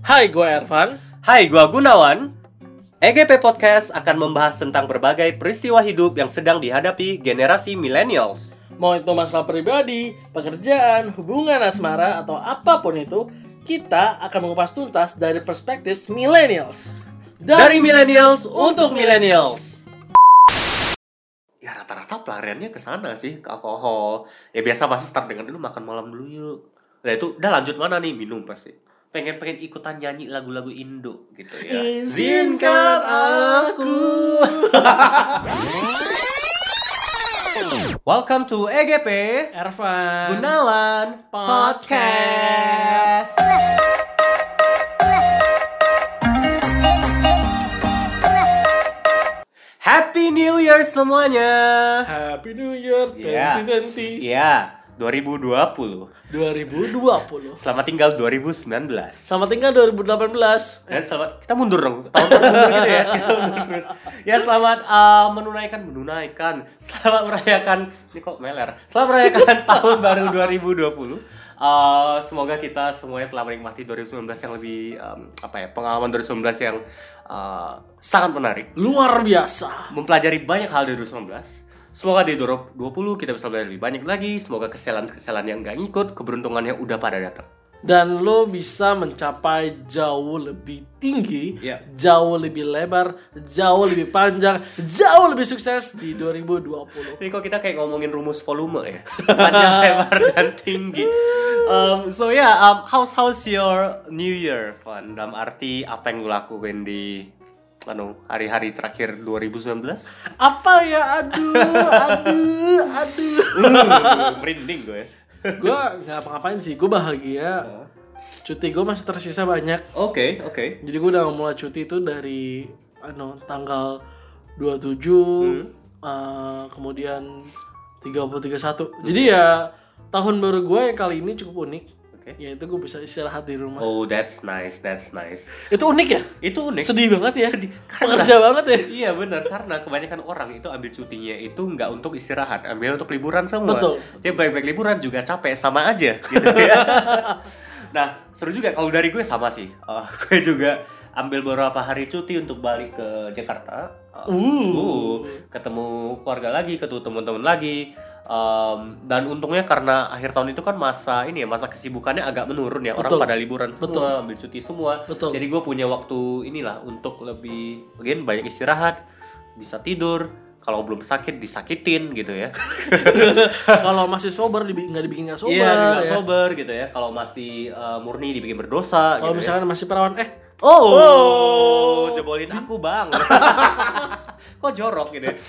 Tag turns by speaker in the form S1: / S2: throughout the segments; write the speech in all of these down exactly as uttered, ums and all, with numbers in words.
S1: Hai, gue Ervan.
S2: Hai, gua Gunawan. E G P Podcast akan membahas tentang berbagai peristiwa hidup yang sedang dihadapi generasi millennials.
S1: Mau itu masalah pribadi, pekerjaan, hubungan asmara, atau apapun itu, kita akan mengupas tuntas dari perspektif millennials.
S2: Dari millennials untuk millennials. Ya rata-rata pelariannya ke sana sih, ke alkohol. Ya biasa pasti start dengan dulu makan malam dulu yuk. Nah itu udah lanjut mana nih, minum pasti. Pengen-pengen ikutan nyanyi lagu-lagu Indo gitu ya.
S1: Izinkan aku.
S2: Welcome to E G P
S1: Ervan
S2: Gunawan Podcast. Happy New Year semuanya.
S1: Happy New Year
S2: Iya.
S1: dua ribu dua puluh.
S2: Iya, dua ribu dua puluh.
S1: dua ribu dua puluh.
S2: Selamat tinggal dua ribu sembilan belas.
S1: Selamat tinggal dua ribu delapan belas.
S2: Dan selamat, kita mundur dong, tahun-tahun mundur gitu ya. Kita mundur terus. Ya selamat uh, menunaikan, menunaikan. Selamat merayakan, ini kok meler. Selamat merayakan tahun baru dua ribu dua puluh. Uh, semoga kita semuanya telah menikmati dua ribu sembilan belas yang lebih um, apa ya, pengalaman dua ribu sembilan belas yang uh, sangat menarik.
S1: Luar biasa.
S2: Mempelajari banyak hal dari dua ribu sembilan belas. Semoga di dua ribu dua puluh kita bisa belajar lebih banyak lagi. Semoga kesalahan-kesalahan yang gak ngikut, keberuntungan yang udah pada datang.
S1: Dan lo bisa mencapai jauh lebih tinggi,
S2: Yeah.
S1: jauh lebih lebar, jauh lebih panjang, jauh lebih sukses di dua ribu dua puluh.
S2: Ini kok kita kayak ngomongin rumus volume ya, panjang, lebar, dan tinggi. Um, so yeah, um, how's how's your New Year, Van? Dalam arti apa yang lo lakuin di anu hari-hari terakhir dua ribu sembilan belas?
S1: Apa ya? Aduh, aduh, aduh.
S2: Uh, merinding gue.
S1: Gue nggak apa-ngapain sih, gue bahagia. Cuti gue masih tersisa banyak.
S2: Oke, okay, oke. Okay.
S1: Jadi gue udah mulai cuti itu dari anu tanggal dua puluh tujuh, hmm. uh, kemudian tiga puluh, tiga puluh satu. Hmm. Jadi ya tahun baru gue yang kali ini cukup unik. Okay. Yaitu gue bisa istirahat di rumah.
S2: Oh, that's nice, that's nice.
S1: Itu unik ya?
S2: Itu unik.
S1: Sedih banget ya?
S2: Sedih.
S1: Pekerja banget ya?
S2: Iya benar, karena kebanyakan orang itu ambil cutinya itu nggak untuk istirahat, ambil untuk liburan semua.
S1: Betul.
S2: Jadi baik-baik liburan juga capek, sama aja gitu ya. Nah, seru juga kalau dari gue sama sih. Uh, gue juga ambil beberapa hari cuti untuk balik ke Jakarta. Uh,
S1: uh.
S2: uh ketemu keluarga lagi, ketemu teman-teman lagi. Um, dan untungnya karena akhir tahun itu kan masa ini ya, masa kesibukannya agak menurun ya. Orang
S1: Betul.
S2: pada liburan semua,
S1: Betul.
S2: ambil cuti semua.
S1: Betul.
S2: Jadi gue punya waktu inilah untuk lebih again, banyak istirahat, bisa tidur. Kalau belum sakit disakitin gitu ya.
S1: Kalau masih sober dibi- nggak dibikin nggak sober.
S2: Iya, nggak
S1: ya.
S2: sober gitu ya. Kalau masih uh, murni dibikin berdosa.
S1: Kalau
S2: gitu
S1: misalkan
S2: ya.
S1: masih perawan, eh
S2: Oh,
S1: oh,
S2: jebolin aku bang. Kok jorok gitu ya.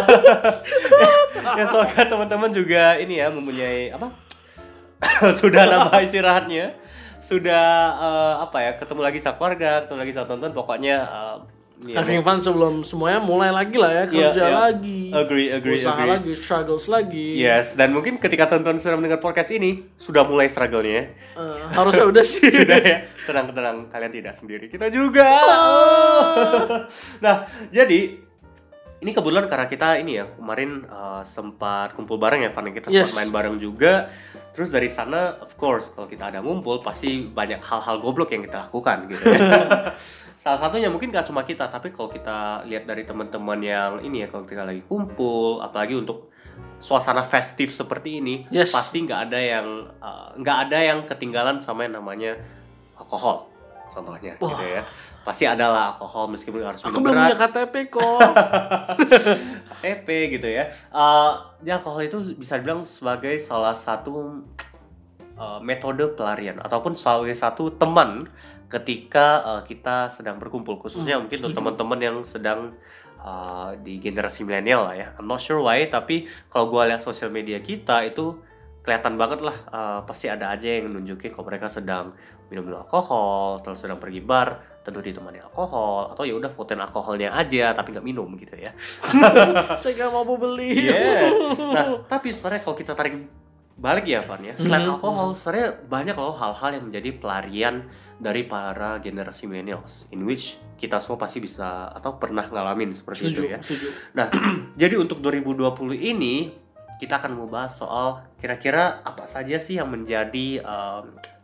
S2: Ya semoga teman-teman juga ini ya mempunyai apa? Sudah nambah istirahatnya, sudah uh, apa ya, ketemu lagi sama keluarga, ketemu lagi sama teman-teman. Pokoknya uh, ya,
S1: having fun sebelum semuanya mulai lagi lah ya, kerja
S2: yeah, yeah.
S1: lagi,
S2: agree, agree,
S1: usaha
S2: agree.
S1: lagi, struggles lagi.
S2: Yes, dan mungkin ketika teman-teman sudah mendengar podcast ini sudah mulai struggle-nya.
S1: Uh, harusnya udah sih.
S2: Sudah ya, tenang-tenang, kalian tidak sendiri, kita juga. Oh. Nah, jadi ini kebetulan karena kita ini ya kemarin uh, sempat kumpul bareng ya, Van, kita sempat
S1: Yes.
S2: main bareng juga. Terus dari sana, of course, kalau kita ada ngumpul pasti banyak hal-hal goblok yang kita lakukan gitu ya. Salah satunya mungkin gak cuma kita, tapi kalau kita lihat dari teman-teman yang ini ya, kalau kita lagi kumpul, apalagi untuk suasana festif seperti ini,
S1: Yes.
S2: pasti nggak ada yang nggak uh, ada yang ketinggalan sama yang namanya alkohol, contohnya,
S1: Wah.
S2: gitu ya. Pasti adalah alkohol meskipun harus
S1: Aku
S2: minum
S1: belum
S2: berat.
S1: punya K T P kok.
S2: K T P gitu ya. Uh, ya alkohol itu bisa dibilang sebagai salah satu uh, metode pelarian ataupun sebagai satu teman ketika uh, kita sedang berkumpul, khususnya
S1: Hmm,
S2: mungkin
S1: setuju.
S2: untuk teman-teman yang sedang uh, di generasi milenial lah ya. I'm not sure why, tapi kalau gue lihat sosial media kita itu kelihatan banget lah, uh, pasti ada aja yang nunjukin kalau mereka sedang minum-minum alkohol, terus sedang pergi bar, tentu ditemani alkohol, atau ya udah fotoin alkoholnya aja tapi nggak minum gitu ya.
S1: Saya nggak mau beli.
S2: Yes. Nah, tapi sebenarnya kalau kita tarik balik ya, Van ya, selain
S1: Hmm.
S2: alkohol, sebenarnya banyak loh hal-hal yang menjadi pelarian dari para generasi millennials, in which kita semua pasti bisa atau pernah ngalamin seperti
S1: Setuju,
S2: itu ya.
S1: setuju.
S2: Nah, jadi untuk dua ribu dua puluh ini kita akan membahas soal kira-kira apa saja sih yang menjadi um,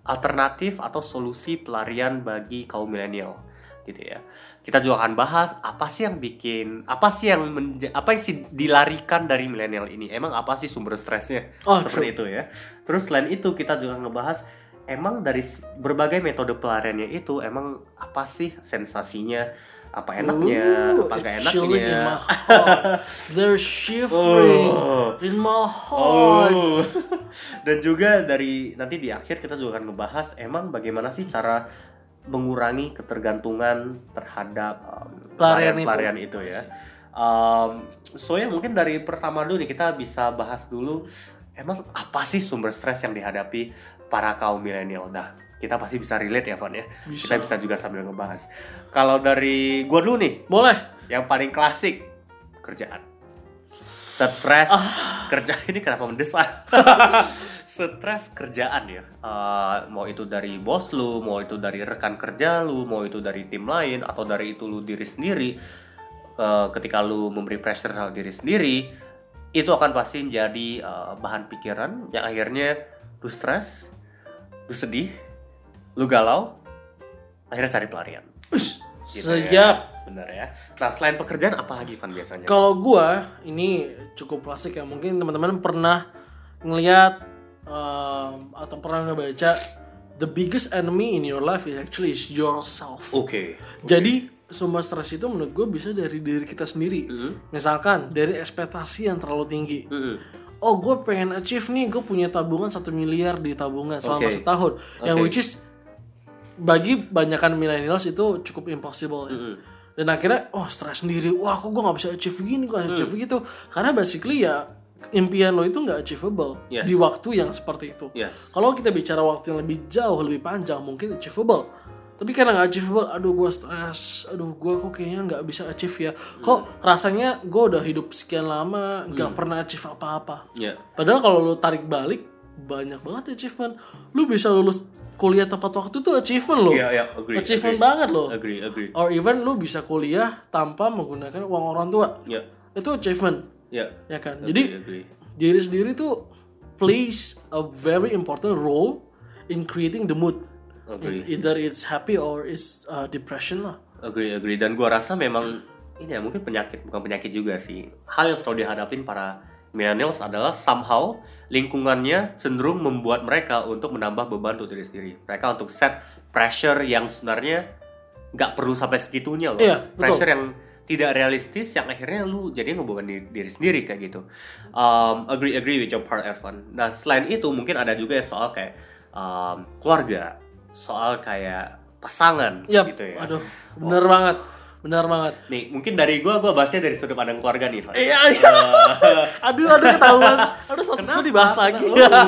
S2: alternatif atau solusi pelarian bagi kaum milenial gitu ya. Kita juga akan bahas apa sih yang bikin, apa sih yang menja- apa yang sih dilarikan dari milenial ini. Emang apa sih sumber stresnya?
S1: Oh,
S2: Seperti itu ya. Terus selain itu kita juga ngebahas emang dari berbagai metode pelariannya itu emang apa sih sensasinya, apa enaknya,
S1: Ooh,
S2: apa gak
S1: it's chilling in
S2: enaknya.
S1: my heart. They're shivering
S2: Oh.
S1: in my heart.
S2: Oh. Dan juga dari nanti di akhir kita juga akan ngebahas emang bagaimana sih cara mengurangi ketergantungan terhadap um,
S1: Pelarian itu.
S2: pelarian itu ya. Um, so ya mungkin dari pertama dulu nih kita bisa bahas dulu emang apa sih sumber stres yang dihadapi para kaum milenial. Nah, kita pasti bisa relate ya, Van ya.
S1: Bisa.
S2: Kita bisa juga sambil ngebahas. Kalau dari gua dulu nih,
S1: Boleh.
S2: yang paling klasik kerjaan. Stres kerja ini kenapa mendesak? Stres kerjaan ya. Uh, mau itu dari bos lu, mau itu dari rekan kerja lu, mau itu dari tim lain atau dari itu lu diri sendiri. Uh, ketika lu memberi pressure sama diri sendiri, itu akan pasti menjadi uh, bahan pikiran yang akhirnya lu stres, lu sedih, lu galau, akhirnya cari pelarian. Gitu
S1: Siap.
S2: ya. Bener ya. Nah selain pekerjaan apa lagi Van biasanya?
S1: Kalau gua ini cukup klasik ya. Mungkin teman-teman pernah ngelihat um, atau pernah ngebaca the biggest enemy in your life is actually is yourself.
S2: Oke. Okay.
S1: Jadi sumber stres itu menurut gue bisa dari diri kita sendiri.
S2: Mm-hmm.
S1: Misalkan dari ekspektasi yang terlalu tinggi.
S2: Mm-hmm.
S1: Oh gue pengen achieve nih, gue punya tabungan satu miliar di tabungan selama
S2: Okay.
S1: setahun. Yang
S2: Okay.
S1: which is bagi banyakan millennials itu cukup impossible ya.
S2: Mm-hmm.
S1: Dan akhirnya oh stres sendiri. Wah kok gue gak bisa achieve gini, gue gak achieve begitu. Karena basically ya impian lo itu gak achievable
S2: Yes.
S1: di waktu yang seperti itu.
S2: Yes.
S1: Kalau kita bicara waktu yang lebih jauh, lebih panjang, mungkin achievable. Tapi karena gak achievable, aduh gue stres, aduh gue kok kayaknya gak bisa achieve ya. Kok rasanya gue udah hidup sekian lama gak pernah achieve apa-apa.
S2: Yeah.
S1: Padahal kalau lu tarik balik, banyak banget achievement. Lu bisa lulus kuliah tepat waktu tuh achievement lo.
S2: Iya, iya, agree,
S1: Achievement
S2: agree.
S1: banget lo.
S2: Agree, agree.
S1: Or even lu bisa kuliah tanpa menggunakan uang orang tua.
S2: Ya.
S1: Itu achievement.
S2: Ya.
S1: Ya kan?
S2: Agree,
S1: Jadi
S2: agree.
S1: diri sendiri tuh plays a very important role in creating the mood.
S2: Agree.
S1: Either it's happy or it's uh, depression lah.
S2: Agree, agree. Dan gua rasa memang ini ya mungkin penyakit, bukan penyakit juga sih. Hal yang selalu dihadapin para millennials adalah somehow lingkungannya cenderung membuat mereka untuk menambah beban untuk diri sendiri. Mereka untuk set pressure yang sebenarnya nggak perlu sampai segitunya loh.
S1: Iya, betul.
S2: Pressure yang tidak realistis yang akhirnya lu jadi ngebeban diri, diri sendiri kayak gitu. Um, agree, agree with your part, Evan. Nah selain itu mungkin ada juga ya soal kayak um, keluarga, soal kayak pasangan
S1: Yap,
S2: gitu ya.
S1: aduh, bener banget. Benar banget.
S2: Nih, mungkin dari gue, gue bahasnya dari sudut pandang keluarga nih, Van.
S1: Iya, iya. aduh, aduh ketahuan. Aduh, status gue dibahas lagi.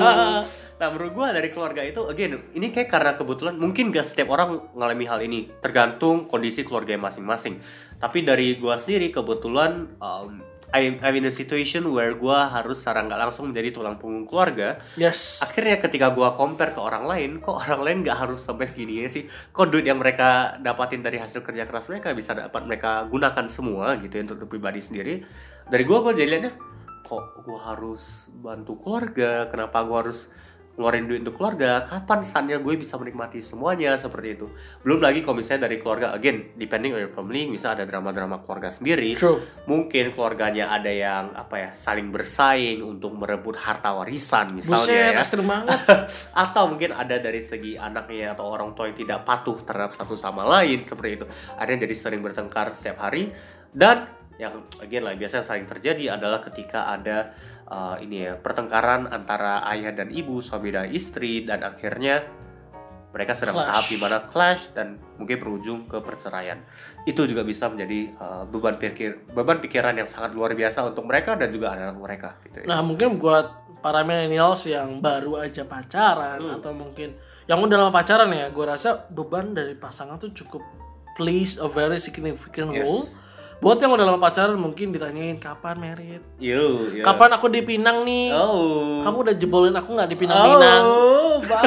S2: Nah, menurut gue dari keluarga itu, again, ini kayak karena kebetulan, mungkin gak setiap orang ngalami hal ini. Tergantung kondisi keluarga masing-masing. Tapi dari gue sendiri, kebetulan, um, I, I'm in a situation where gue harus secara gak langsung menjadi tulang punggung keluarga.
S1: Yes.
S2: Akhirnya ketika gue compare ke orang lain, kok orang lain gak harus sampai segini sih? Kok duit yang mereka dapatin dari hasil kerja keras mereka bisa dapat mereka gunakan semua gitu ya, untuk pribadi sendiri. Dari gue, gue jadi liatnya, kok gue harus bantu keluarga? Kenapa gue harus ngeluarin duit untuk keluarga? Kapan saatnya gue bisa menikmati semuanya seperti itu? Belum lagi kalau misalnya dari keluarga, again, depending on your family, misalnya ada drama-drama keluarga sendiri.
S1: True.
S2: Mungkin keluarganya ada yang apa ya, saling bersaing untuk merebut harta warisan misalnya.
S1: Buset,
S2: ya.
S1: ekstrem banget.
S2: Atau mungkin ada dari segi anaknya atau orang tua yang tidak patuh terhadap satu sama lain seperti itu. Akhirnya jadi sering bertengkar setiap hari. Dan yang again lah biasanya sering terjadi adalah ketika ada uh, ini ya pertengkaran antara ayah dan ibu, suami dan istri, dan akhirnya mereka sedang
S1: Clash.
S2: tahap di mana clash dan mungkin berujung ke perceraian. Itu juga bisa menjadi uh, beban pikir beban pikiran yang sangat luar biasa untuk mereka dan juga anak-anak mereka gitu ya.
S1: Nah, mungkin buat para millennials yang baru aja pacaran
S2: Hmm.
S1: atau mungkin yang udah lama pacaran ya, gue rasa beban dari pasangan tuh cukup plays a very significant
S2: Yes.
S1: role. Buat yang udah lama pacaran mungkin ditanyain kapan married,
S2: Yo, yo.
S1: kapan aku dipinang nih,
S2: Oh.
S1: kamu udah jebolin aku nggak dipinang-pinang.
S2: Oh, bang.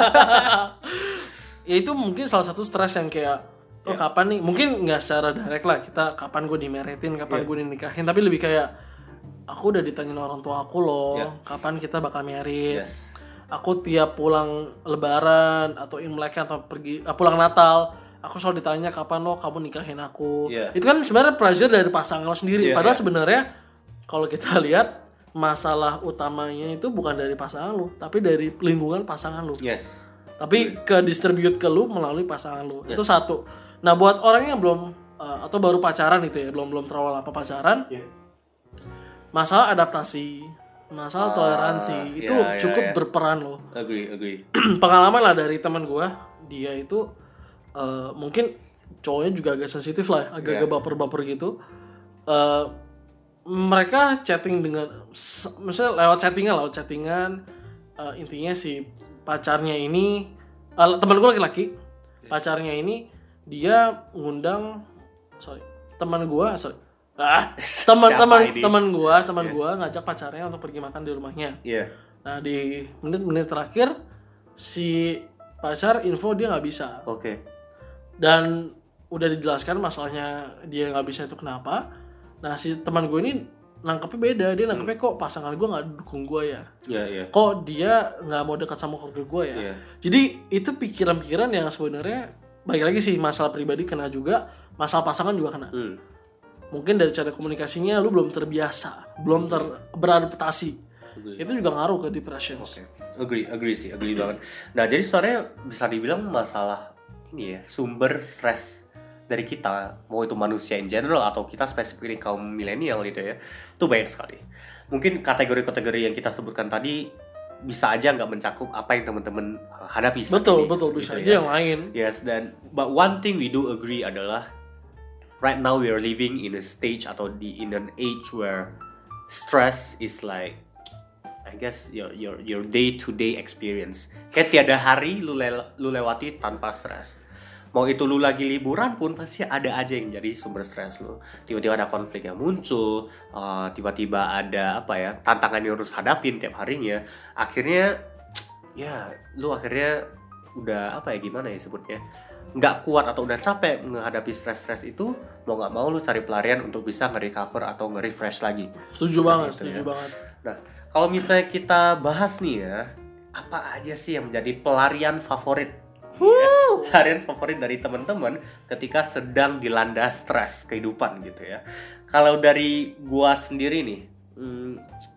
S1: Ya itu mungkin salah satu stres yang kayak oh kapan nih, mungkin nggak secara direct lah kita kapan gue dimeritin, kapan
S2: Yeah.
S1: gue dinikahin, tapi lebih kayak aku udah ditanyain orang tua aku loh,
S2: Yeah.
S1: kapan kita bakal married.
S2: Yes.
S1: aku tiap pulang Lebaran atau Imlek atau pergi uh, pulang Natal, aku selalu ditanya kapan lo kamu nikahin aku.
S2: Yeah.
S1: Itu kan sebenarnya pressure dari pasangan lo sendiri.
S2: Yeah,
S1: Padahal
S2: yeah.
S1: sebenarnya kalau kita lihat masalah utamanya itu bukan dari pasangan lo, tapi dari lingkungan pasangan lo.
S2: Yes.
S1: Tapi ke distribute ke lu melalui pasangan lu. Yes. Itu satu. Nah, buat orang yang belum uh, atau baru pacaran gitu ya, belum belum terlalu lama pacaran. Yeah. Masalah adaptasi, masalah uh, toleransi itu yeah, cukup yeah, yeah. berperan loh.
S2: Agree, agree.
S1: Pengalaman lah dari teman gua, dia itu uh, mungkin cowoknya juga agak sensitif lah, agak-agak yeah. baper-baper gitu. Uh, mereka chatting dengan misalnya lewat chattingan, lewat chattingan uh, intinya si pacarnya ini uh, teman gue laki-laki, pacarnya ini dia ngundang sorry teman gue sorry ah teman-teman teman gue teman yeah. gue ngajak pacarnya untuk pergi makan di rumahnya. Yeah. Nah di menit-menit terakhir si pacar info dia nggak bisa.
S2: Oke. Okay.
S1: Dan udah dijelaskan masalahnya dia nggak bisa itu kenapa. Nah si teman gue ini nangkepnya beda, dia nangkepnya hmm. kok pasangan gue nggak dukung gue ya,
S2: yeah, yeah.
S1: kok dia nggak mau dekat sama keluarga gue ya. Yeah. Jadi itu pikiran-pikiran yang sebenarnya balik lagi sih masalah pribadi kena juga, masalah pasangan juga kena. Hmm. Mungkin dari cara komunikasinya lu belum terbiasa, belum ter beradaptasi, agree. Itu juga ngaruh ke depression.
S2: Okay. Agree, agree sih, agree banget. Nah jadi sebenarnya bisa dibilang masalah ini ya sumber stres dari kita, mau itu manusia in general atau kita spesifik kaum milenial gitu ya, itu banyak sekali. Mungkin kategori-kategori yang kita sebutkan tadi bisa aja nggak mencakup apa yang teman-teman hadapi saat
S1: betul,
S2: ini.
S1: Betul, betul, bisa
S2: gitu
S1: aja
S2: ya.
S1: Yang lain.
S2: Yes, dan but one thing we do agree adalah right now we are living in a stage atau di in an age where stress is like I guess your your your day to day experience. Kayak tiada hari lu le- lu lewati tanpa stres. Mau itu lu lagi liburan pun pasti ada aja yang jadi sumber stres lu. Tiba-tiba ada konflik yang muncul, uh, tiba-tiba ada apa ya tantangan yang harus hadapin tiap harinya. Akhirnya ya lu akhirnya udah apa ya gimana ya sebutnya, nggak kuat atau udah capek menghadapi stres-stres itu, mau nggak mau lu cari pelarian untuk bisa nge-recover atau nge-refresh lagi.
S1: Setuju banget, gitu, setuju ya. banget.
S2: Nah kalau misalnya kita bahas nih ya, apa aja sih yang menjadi pelarian favorit? Ya, pelarian favorit dari teman-teman ketika sedang dilanda stres kehidupan gitu ya. Kalau dari gua sendiri nih, hmm,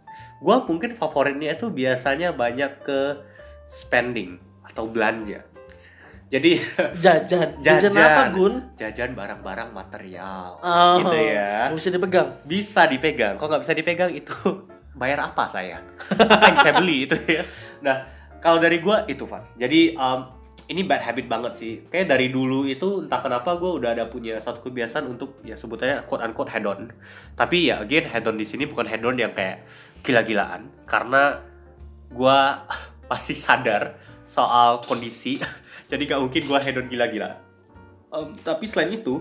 S2: gua mungkin favoritnya itu biasanya banyak ke spending atau belanja. Jadi
S1: jajan, jajan, jajan apa Gun?
S2: Jajan barang-barang material,
S1: oh,
S2: gitu ya.
S1: Bisa dipegang?
S2: Bisa dipegang. Kok nggak bisa dipegang itu bayar apa saya? Apa yang saya beli itu ya. Nah kalau dari gua itu Van. Jadi um, ini bad habit banget sih. Kayak dari dulu itu entah kenapa gue udah ada punya satu kebiasaan untuk ya sebutannya quote unquote hedon. Tapi ya again hedon di sini bukan hedon yang kayak gila-gilaan, karena gue masih sadar soal kondisi. Jadi gak mungkin gue hedon gila-gilaan. Um, tapi selain itu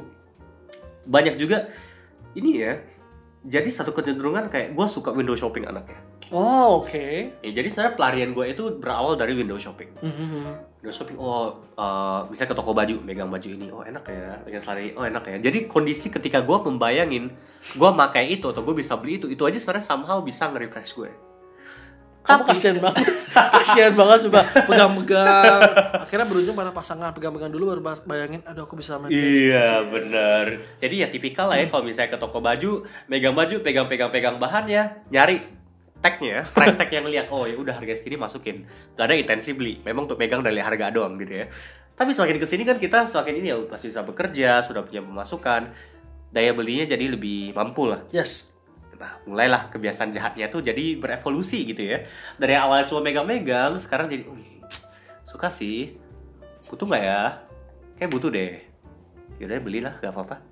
S2: banyak juga ini ya. Jadi satu kecenderungan kayak gue suka window shopping anaknya.
S1: Oh oke. Okay.
S2: Ya, jadi sebenarnya pelarian gue itu berawal dari window shopping.
S1: Mm-hmm.
S2: Window shopping, oh uh, misalnya ke toko baju, megang baju ini, oh enak ya, megang celana ini, oh enak ya. Jadi kondisi ketika gue membayangin, gue pakai itu atau gue bisa beli itu, itu aja sebenarnya somehow bisa nge-refresh gue.
S1: Kamu kasihan banget, kasihan banget coba pegang-pegang. Akhirnya berujung pada pasangan pegang-pegang dulu baru bayangin, aduh aku bisa main.
S2: Iya benar. Jadi ya tipikal lah ya kalau misalnya ke toko baju, megang baju, pegang-pegang-pegang bahannya, nyari tagnya, price tag yang lihat, oh ya udah harga segini masukin, gak ada intensi beli, memang untuk pegang dari harga doang gitu ya. Tapi semakin kesini kan kita semakin ini ya pasti bisa bekerja, sudah punya pemasukan, daya belinya jadi lebih mampu lah.
S1: Yes.
S2: Nah mulailah kebiasaan jahatnya tuh jadi berevolusi gitu ya. Dari awal cuma megang-megang, sekarang jadi uh, suka sih, butuh nggak ya? Kayak butuh deh. Yaudah belilah, gak apa-apa.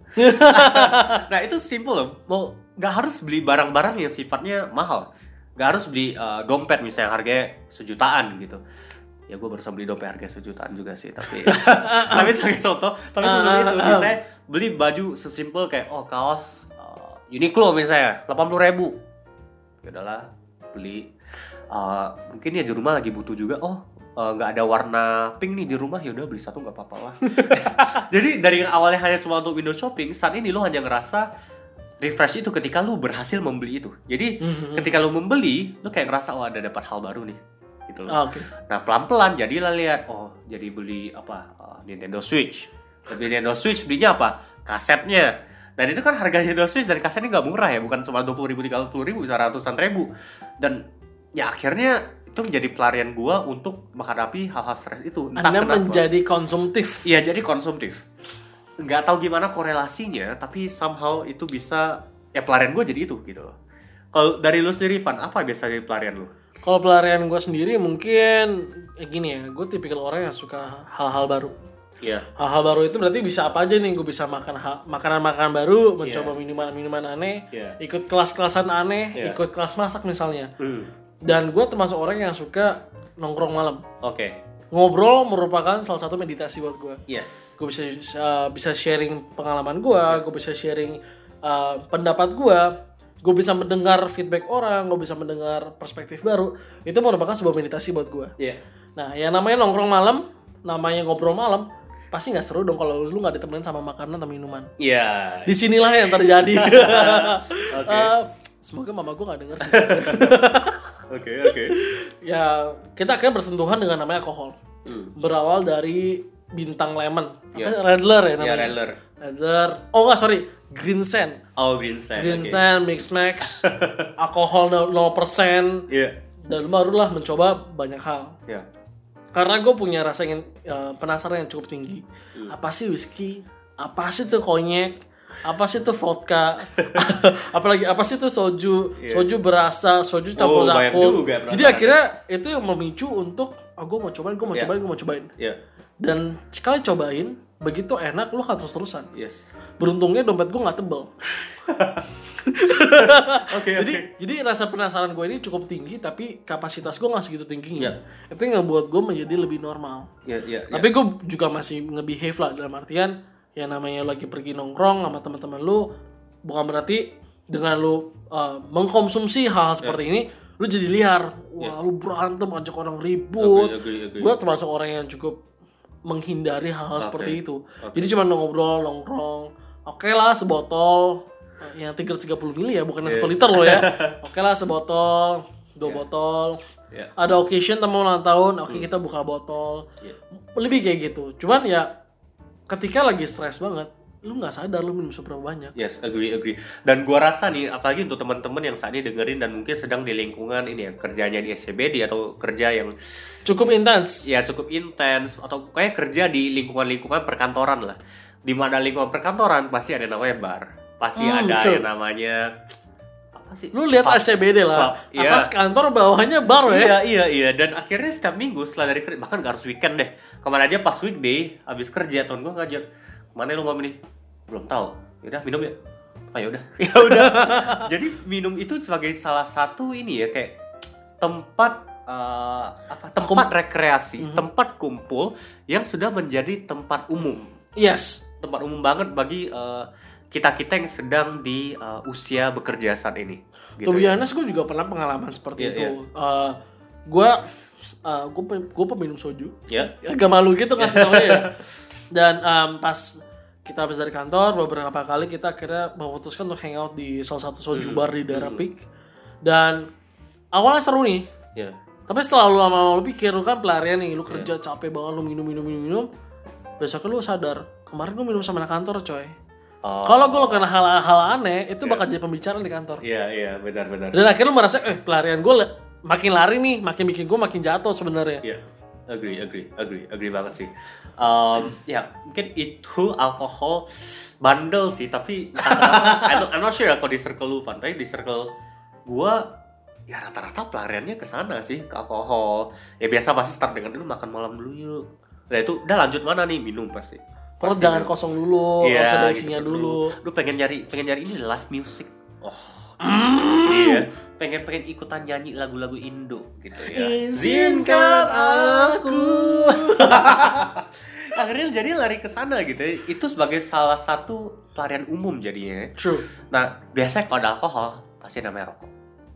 S2: Nah itu simple loh, mau nggak harus beli barang-barang yang sifatnya mahal. Gak harus beli uh, dompet misalnya harganya sejutaan gitu. Ya gue baru beli dompet harga sejutaan juga sih. Tapi tapi sebagai contoh. Tapi sebelum itu misalnya beli baju sesimpel kayak oh kaos uh, Uniqlo misalnya delapan puluh ribu. Ya udahlah beli. Uh, mungkin ya di rumah lagi butuh juga. Oh uh, gak ada warna pink nih di rumah, ya udah beli satu gak apa-apa lah. Jadi dari yang awalnya hanya cuma untuk window shopping, saat ini lo hanya ngerasa refresh itu ketika lu berhasil membeli itu. Jadi mm-hmm. ketika lu membeli, lu kayak ngerasa oh ada dapat hal baru nih. gitu loh.
S1: Oke.
S2: Nah pelan-pelan jadilah lihat, oh jadi beli apa uh, Nintendo Switch. Beli Nintendo Switch belinya apa? Kasetnya. Dan itu kan harga Nintendo Switch dan kasetnya nggak murah ya, bukan cuma dua puluh ribu, tiga puluh ribu, bisa ratusan ribu. Dan ya akhirnya itu menjadi pelarian gua untuk menghadapi hal-hal stres itu. Entah
S1: Anda
S2: kenapa.
S1: menjadi konsumtif.
S2: Iya, jadi konsumtif. Nggak tahu gimana korelasinya, tapi somehow itu bisa, ya pelarian gua jadi itu gitu loh. Kalau dari lu sendiri, Van, apa biasa jadi pelarian lu?
S1: Kalau pelarian gue sendiri mungkin eh, gini ya, gue tipikal orang yang suka hal-hal baru.
S2: Iya.
S1: Hal-hal baru itu berarti bisa apa aja nih, gue bisa makan ha- makanan-makanan baru, mencoba minuman-minuman aneh,
S2: Yeah.
S1: ikut kelas-kelasan aneh,
S2: Yeah.
S1: ikut kelas masak misalnya.
S2: Hmm.
S1: Dan gue termasuk orang yang suka nongkrong malam.
S2: Oke.
S1: Ngobrol merupakan salah satu meditasi buat gue.
S2: Yes.
S1: Gue bisa uh, bisa sharing pengalaman gue, gue bisa sharing uh, pendapat gue, gue bisa mendengar feedback orang, gue bisa mendengar perspektif baru. Itu merupakan sebuah meditasi buat gue.
S2: Iya.
S1: Nah, yang namanya nongkrong malam, namanya ngobrol malam, pasti nggak seru dong kalau lu nggak ditemenin sama makanan atau minuman.
S2: Iya.
S1: Disinilah yang terjadi.
S2: Oke.
S1: Uh, semoga mama gue nggak denger sih.
S2: Oke, oke.
S1: Ya, kita akhirnya bersentuhan dengan namanya alkohol.
S2: Hmm.
S1: Berawal dari bintang lemon,
S2: Yeah.
S1: apa Radler ya
S2: Ya,
S1: namanya.
S2: Radler.
S1: Radler. Oh enggak, sorry, Green Sand.
S2: Oh, Green Sand.
S1: Green
S2: oke.
S1: Sand, Mix Max, alkohol nol persen.
S2: Iya.
S1: Dan barulah mencoba banyak hal.
S2: Iya.
S1: Karena gue punya rasa yang uh, penasaran yang cukup tinggi.
S2: Hmm.
S1: Apa sih whisky? Apa sih tuh konyek? Apa sih tuh vodka? Apalagi apa sih tuh soju?
S2: Yeah.
S1: Soju berasa, soju
S2: Oh, banyak
S1: campur-campur.
S2: juga perasaan.
S1: Jadi akhirnya itu yang memicu untuk ah gue mau cobain, gue mau
S2: Yeah.
S1: cobain, gue mau cobain.
S2: Iya.
S1: Dan sekali cobain, begitu enak lu akan terus-terusan.
S2: Yes.
S1: Beruntungnya dompet gue nggak tebel.
S2: Oke,
S1: jadi
S2: oke.
S1: jadi rasa penasaran gue ini cukup tinggi, tapi kapasitas gue nggak segitu tingginya.
S2: Yeah.
S1: Itu yang ngebuat gue menjadi lebih normal.
S2: Iya, iya.
S1: Tapi gue juga masih nge-behave lah, dalam artian ya namanya lagi pergi nongkrong sama teman-teman lu, bukan berarti dengan lu uh, mengkonsumsi hal-hal seperti ini lu jadi liar. Wah, lu berantem, ajak orang ribut.
S2: Agree, agree, agree.
S1: Gue termasuk orang yang cukup menghindari hal-hal
S2: Okay.
S1: seperti itu.
S2: Okay.
S1: Jadi cuma ngobrol, nongkrong. Oke lah sebotol yang tiga ratus tiga puluh mili ya, bukan
S2: Yeah.
S1: satu liter loh ya. Oke lah sebotol, dua
S2: Yeah.
S1: botol.
S2: Yeah.
S1: Ada occasion teman ulang tahun, oke kita buka botol.
S2: Yeah.
S1: Lebih kayak gitu. Cuman ya ketika lagi stres banget, lu nggak sadar lu minum seberapa banyak.
S2: Yes, agree, agree. Dan gua rasa nih, apalagi untuk teman-teman yang saat ini dengerin dan mungkin sedang di lingkungan ini ya, kerjanya di S C B D atau kerja yang
S1: Cukup intens.
S2: ya cukup intens atau kayak kerja di lingkungan-lingkungan perkantoran lah. Di mana lingkungan perkantoran pasti ada namanya bar, pasti
S1: Hmm,
S2: ada
S1: sure.
S2: yang namanya apa sih?
S1: Lu lihat
S2: Pub.
S1: S C B D lah.
S2: Pub, iya.
S1: Atas kantor bawahnya bar ya.
S2: Iya, iya, iya. Dan akhirnya setiap minggu setelah dari kerja, bahkan gak harus weekend deh. Kemana aja pas weekday, habis kerja, temen gue ngajak, kemana lu mau nih? Belum tahu. Yaudah minum ya. Oh ya udah. Ya udah. Jadi minum itu sebagai salah satu ini ya kayak tempat uh, apa? Tempat rekreasi,
S1: Mhm.
S2: tempat kumpul yang sudah menjadi tempat umum.
S1: Yes.
S2: Tempat umum banget bagi uh, kita-kita yang sedang di uh, usia bekerja saat ini. Gitu.
S1: To be honest, gue juga pernah pengalaman seperti
S2: Iya,
S1: itu.
S2: iya.
S1: Uh, gue uh, gue gue peminum soju.
S2: Ya.
S1: Agak malu gitu ngasih tau ya. Dan um, pas kita habis dari kantor, beberapa kali kita akhirnya memutuskan untuk hangout di salah satu soju bar di daerah Peak. Dan awalnya seru nih.
S2: Ya.
S1: Tapi setelah lu lama-lama lu pikir, lu kan pelarian nih, lu kerja capek banget, lu minum minum minum minum. Besoknya lu sadar, kemarin gue minum sama anak kantor coy.
S2: Oh.
S1: Kalau gue lakukan hal-hal aneh, itu bakal jadi pembicaraan di kantor.
S2: Iya, iya, benar-benar.
S1: Dan akhirnya lu merasa, eh pelarian gue le- makin lari nih, makin bikin gue makin jatuh sebenarnya.
S2: Iya, agree, agree, agree, agree banget sih. Um, ya, mungkin itu alkohol bandel sih, tapi entah kenapa, I'm, not, I'm not sure ya kalau di circle lu, Van, tapi di circle gua ya rata-rata pelariannya ke sana sih, ke alkohol. Ya biasa pasti start dengan dulu makan malam dulu yuk. Nah itu udah lanjut mana nih, minum pasti.
S1: Kalau
S2: Pasti
S1: jangan
S2: minum.
S1: kosong dulu,
S2: Iya,
S1: harus ada
S2: gitu
S1: isinya
S2: dulu.
S1: dulu.
S2: Lu pengen nyari, pengen nyari ini live music. Oh. Iya, pengen pengen ikutan nyanyi lagu-lagu Indo gitu ya.
S1: Izinkan aku.
S2: Akhirnya jadi lari ke sana gitu ya. Itu sebagai salah satu pelarian umum jadinya.
S1: True.
S2: Nah, biasanya kalau ada alkohol pasti namanya rokok.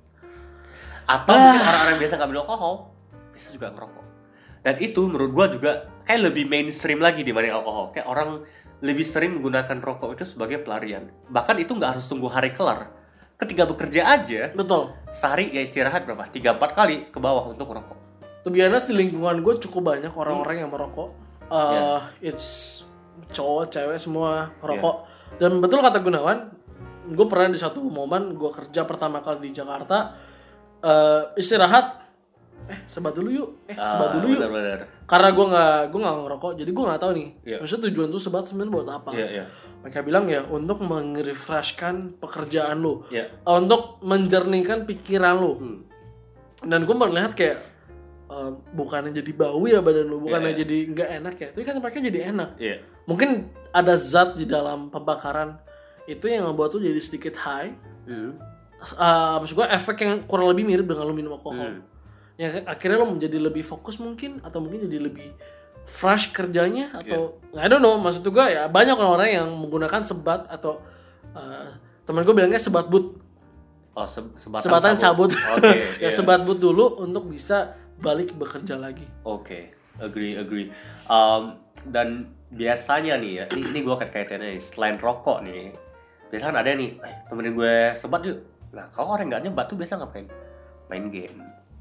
S2: Atau mungkin orang-orang yang biasa nggak minum alkohol, biasa juga ngerokok. Dan itu menurut gua juga kayak lebih mainstream lagi dibanding alkohol. Kayak orang lebih sering menggunakan rokok itu sebagai pelarian. Bahkan itu nggak harus tunggu hari kelar. Ketika bekerja aja,
S1: Betul.
S2: sehari ya istirahat berapa? tiga empat kali ke bawah untuk rokok.
S1: to be honest di lingkungan gue cukup banyak orang-orang yang merokok. Uh, yeah. It's cowok, cewek semua ngerokok. Yeah. Dan betul kata Gunawan, gue pernah di satu momen gue kerja pertama kali di Jakarta, uh, istirahat, eh sebat dulu yuk, eh sebat dulu yuk.
S2: Bener, bener.
S1: Karena gue nggak gue nggak ngerokok, jadi gue nggak tahu nih. Yeah. Maksudnya tujuan tuh sebat sebenarnya buat apa? Yeah, yeah. Mereka bilang ya untuk mengrefreshkan pekerjaan lo, yeah. untuk menjernihkan pikiran lo. Hmm. Dan gue melihat kayak Uh, bukannya jadi bau ya badan lu, bukannya yeah. jadi nggak enak ya, tapi kan mereka jadi enak. Yeah. Mungkin ada zat di dalam pembakaran itu yang membuat lu jadi sedikit high. Mm. Uh, maksud gue efek yang kurang lebih mirip dengan lu minum alkohol. Mm. Yang akhirnya lu menjadi lebih fokus mungkin, atau mungkin jadi lebih fresh kerjanya, atau yeah. I don't know. Maksud gue ya banyak orang-orang yang menggunakan sebat atau uh, teman gue bilangnya sebat but.
S2: Oh, se- sebatan,
S1: sebatan cabut. cabut.
S2: Okay,
S1: ya yeah. Sebat but dulu untuk bisa balik bekerja lagi.
S2: Oke, okay. agree, agree. Um, dan biasanya nih ya, ini, ini gue kait-kaitannya nih, selain rokok nih, biasanya kan ada nih, eh, temenin gue sebat yuk. Nah, kalau orang nggak nyebat tuh biasa ngapain? Main game.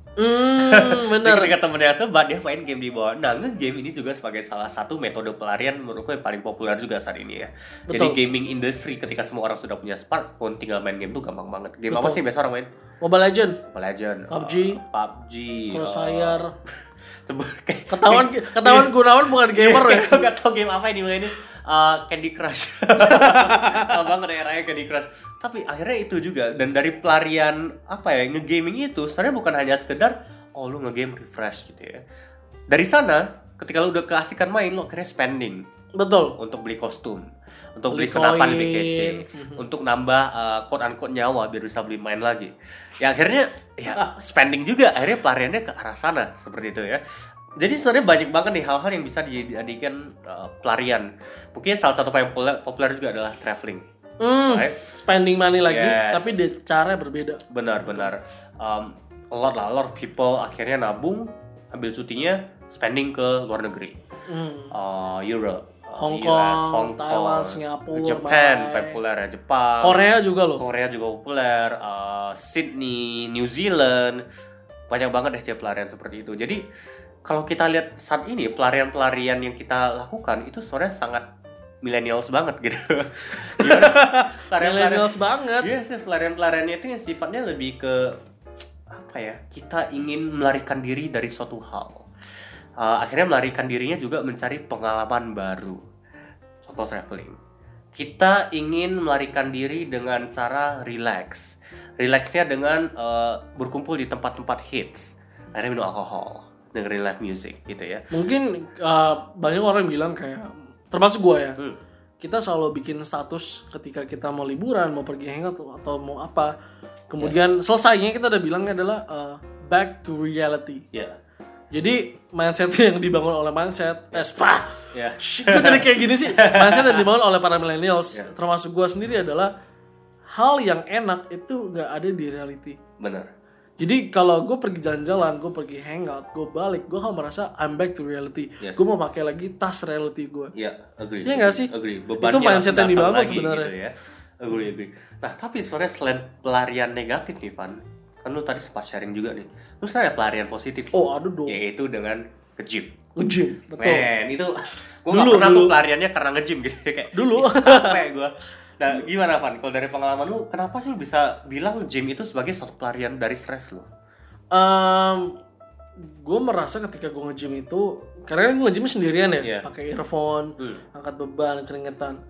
S1: Hmm, bener.
S2: Ketika temennya sebat, dia main game di bawah. Nah, nge-game ini juga sebagai salah satu metode pelarian menurutku yang paling populer juga saat ini ya. Betul. Jadi gaming industry ketika semua orang sudah punya smartphone, tinggal main game tuh gampang banget. Game Betul. Apa sih biasa orang main?
S1: Mobile Legend.
S2: Mobile Legend.
S1: P U B G.
S2: Uh, P U B G.
S1: Crossfire.
S2: Uh,
S1: ketahuan ketahuan Gunawan bukan gamer ya.
S2: Enggak tahu game apa ini ini. Uh, Candy Crush. Tahu banget eranya Candy Crush. Tapi akhirnya itu juga, dan dari pelarian apa ya, nge-gaming itu sebenarnya bukan hanya sekedar oh lu nge-game refresh gitu ya. Dari sana ketika lu udah keasikan main, lu akhirnya spending.
S1: Betul.
S2: Untuk beli kostum, untuk beli, beli senapan lebih kece, mm-hmm. untuk nambah uh, quote-unquote nyawa biar bisa beli main lagi. Ya akhirnya ya spending juga, akhirnya pelariannya ke arah sana seperti itu ya. Jadi sebenarnya banyak banget nih hal-hal yang bisa dijadikan uh, pelarian. Mungkin salah satu yang populer juga adalah traveling.
S1: Mm, right? Spending money lagi, yes. tapi de- cara berbeda.
S2: Benar-benar. Um, a lot lah, a lot of people akhirnya nabung, ambil cutinya, spending ke luar negeri. Mm. Uh, Europe.
S1: Hong
S2: U S,
S1: Kong,
S2: Hong
S1: Taiwan,
S2: Kong,
S1: Singapura,
S2: Japan, populer ya, Jepang.
S1: Korea juga loh.
S2: Korea juga populer, uh, Sydney, New Zealand, banyak banget deh pelarian seperti itu. Jadi kalau kita lihat saat ini pelarian-pelarian yang kita lakukan itu sebenarnya sangat millennials banget gitu.
S1: Millennials banget.
S2: Yes, yes, pelarian-pelariannya itu yang sifatnya lebih ke apa ya? Kita ingin melarikan diri dari suatu hal. Uh, akhirnya melarikan dirinya juga mencari pengalaman baru. Contoh traveling. Kita ingin melarikan diri dengan cara relax. Relaxnya dengan uh, berkumpul di tempat-tempat hits. Akhirnya minum alkohol, dengerin live music gitu ya.
S1: Mungkin uh, banyak orang bilang kayak, termasuk gue ya, hmm. kita selalu bikin status ketika kita mau liburan, mau pergi hangout atau mau apa. Kemudian yeah. selesainya kita udah bilangnya adalah uh, back to reality.
S2: Yeah.
S1: Jadi mindset yang dibangun oleh mindset eh spah, yeah. Gue jadi kayak gini sih. Mindset yang dibangun oleh para millennials, yeah. termasuk gue sendiri adalah hal yang enak itu nggak ada di reality.
S2: Benar.
S1: Jadi kalau gue pergi jalan-jalan, gue pergi hangout, gue balik, gue akan merasa I'm back to reality. Yes. Gue mau pakai lagi tas reality gue.
S2: Iya, yeah, agree.
S1: Iya nggak sih?
S2: Agree.
S1: Itu mindset yang dibangun sebenarnya.
S2: Gitu ya. Agree, agree. Nah tapi sebenarnya selain pelarian negatif nih Van, kan lu tadi sempat sharing juga nih. Lu sebenarnya ada pelarian positif.
S1: Oh, aduh dong.
S2: Yaitu dengan nge-gym.
S1: Nge-gym, betul.
S2: Men, itu gue gak pernah dulu. Tuh pelariannya karena nge-gym gitu kayak.
S1: Dulu.
S2: Capek gue. Nah, gimana Van? Kalau dari pengalaman lu, kenapa sih lu bisa bilang gym itu sebagai suatu pelarian dari stres lu?
S1: Um, gue merasa ketika gue nge-gym itu, karena gue nge-gym sendirian ya, yeah. pakai earphone, hmm. angkat beban, keringetan.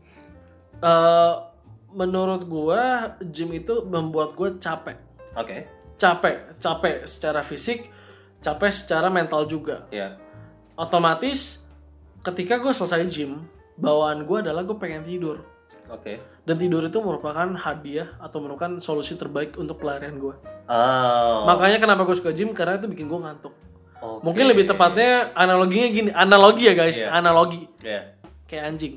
S1: Uh, menurut gue, gym itu membuat gue capek.
S2: Oke. Okay.
S1: Capek, capek secara fisik, capek secara mental juga.
S2: Yeah.
S1: Otomatis ketika gue selesai gym, bawaan gue adalah gue pengen tidur.
S2: Oke. Okay.
S1: Dan tidur itu merupakan hadiah atau merupakan solusi terbaik untuk pelarian gue.
S2: Oh.
S1: Makanya kenapa gue suka gym, karena itu bikin gue ngantuk. Okay. Mungkin lebih tepatnya analoginya gini, analogi ya guys, yeah. analogi.
S2: Yeah.
S1: Kayak anjing.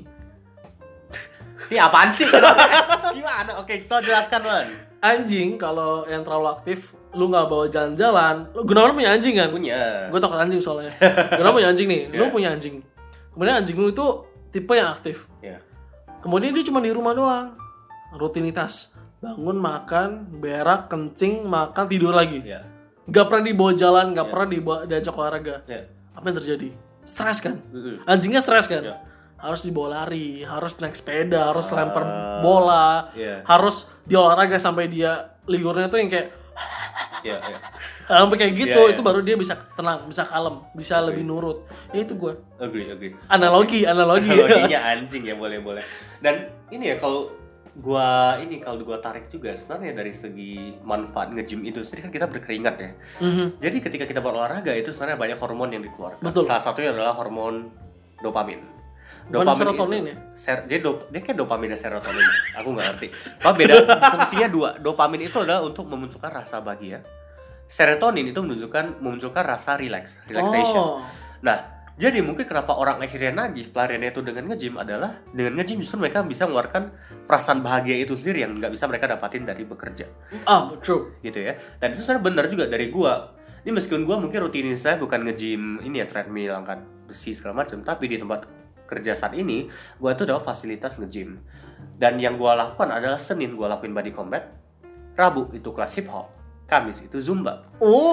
S2: Ini apaan sih? Gimana? Oke, coba jelaskan man.
S1: Anjing kalau yang terlalu aktif, lu nggak bawa jalan-jalan. Lu Gunawan punya anjing kan?
S2: Punya.
S1: Gue takut anjing soalnya. Gunawan punya anjing nih. Yeah. Lu punya anjing. Kemudian anjing lu itu tipe yang aktif.
S2: Yeah.
S1: Kemudian dia cuma di rumah doang. Rutinitas. Bangun, makan, berak, kencing, makan, tidur lagi.
S2: Yeah.
S1: nggak pernah dibawa jalan, nggak
S2: Yeah.
S1: pernah dibawa diajak olahraga.
S2: Yeah.
S1: Apa yang terjadi? Stres kan?
S2: Mm-mm.
S1: Anjingnya stres kan?
S2: Yeah.
S1: Harus dibawa lari, harus naik sepeda, harus
S2: Ah,
S1: lempar bola,
S2: yeah.
S1: harus di olahraga sampai dia liurnya tuh yang kayak
S2: Ya, ya.
S1: sampai kayak gitu,
S2: Yeah, yeah.
S1: itu baru dia bisa tenang, bisa kalem, bisa lebih nurut. Ya itu gue.
S2: Agree, agree.
S1: Analogi, analogi.
S2: Analoginya anjing ya, boleh, boleh. Dan ini ya kalau gua ini kalau gua tarik juga sebenarnya dari segi manfaat nge-gym itu sendiri kan kita berkeringat ya.
S1: Mhm.
S2: Jadi ketika kita berolahraga itu sebenarnya banyak hormon yang dikeluarkan.
S1: Betul.
S2: Salah satunya adalah hormon dopamin.
S1: Bukan serotonin
S2: itu,
S1: ya?
S2: Ser, jadi dop, dia kayak dopamin dan serotonin. Aku nggak ngerti. Apa beda? Fungsinya dua. Dopamin itu adalah untuk memunculkan rasa bahagia. Serotonin itu menunjukkan memunculkan rasa relax, relaxation.
S1: Oh.
S2: Nah, jadi mungkin kenapa orang akhirnya nagih pelariannya itu dengan nge-gym adalah dengan nge-gym justru mereka bisa mengeluarkan perasaan bahagia itu sendiri yang nggak bisa mereka dapatin dari bekerja.
S1: Ah, true.
S2: Gitu ya. Dan itu sebenarnya benar juga dari gua. Ini meskipun gua mungkin rutinitas saya bukan nge-gym ini ya treadmill, angkat besi segala macam, tapi di tempat kerja saat ini gua tuh dapat fasilitas nge-gym. Dan yang gua lakukan adalah Senin gua lakuin body combat, Rabu itu kelas hip hop, Kamis itu Zumba.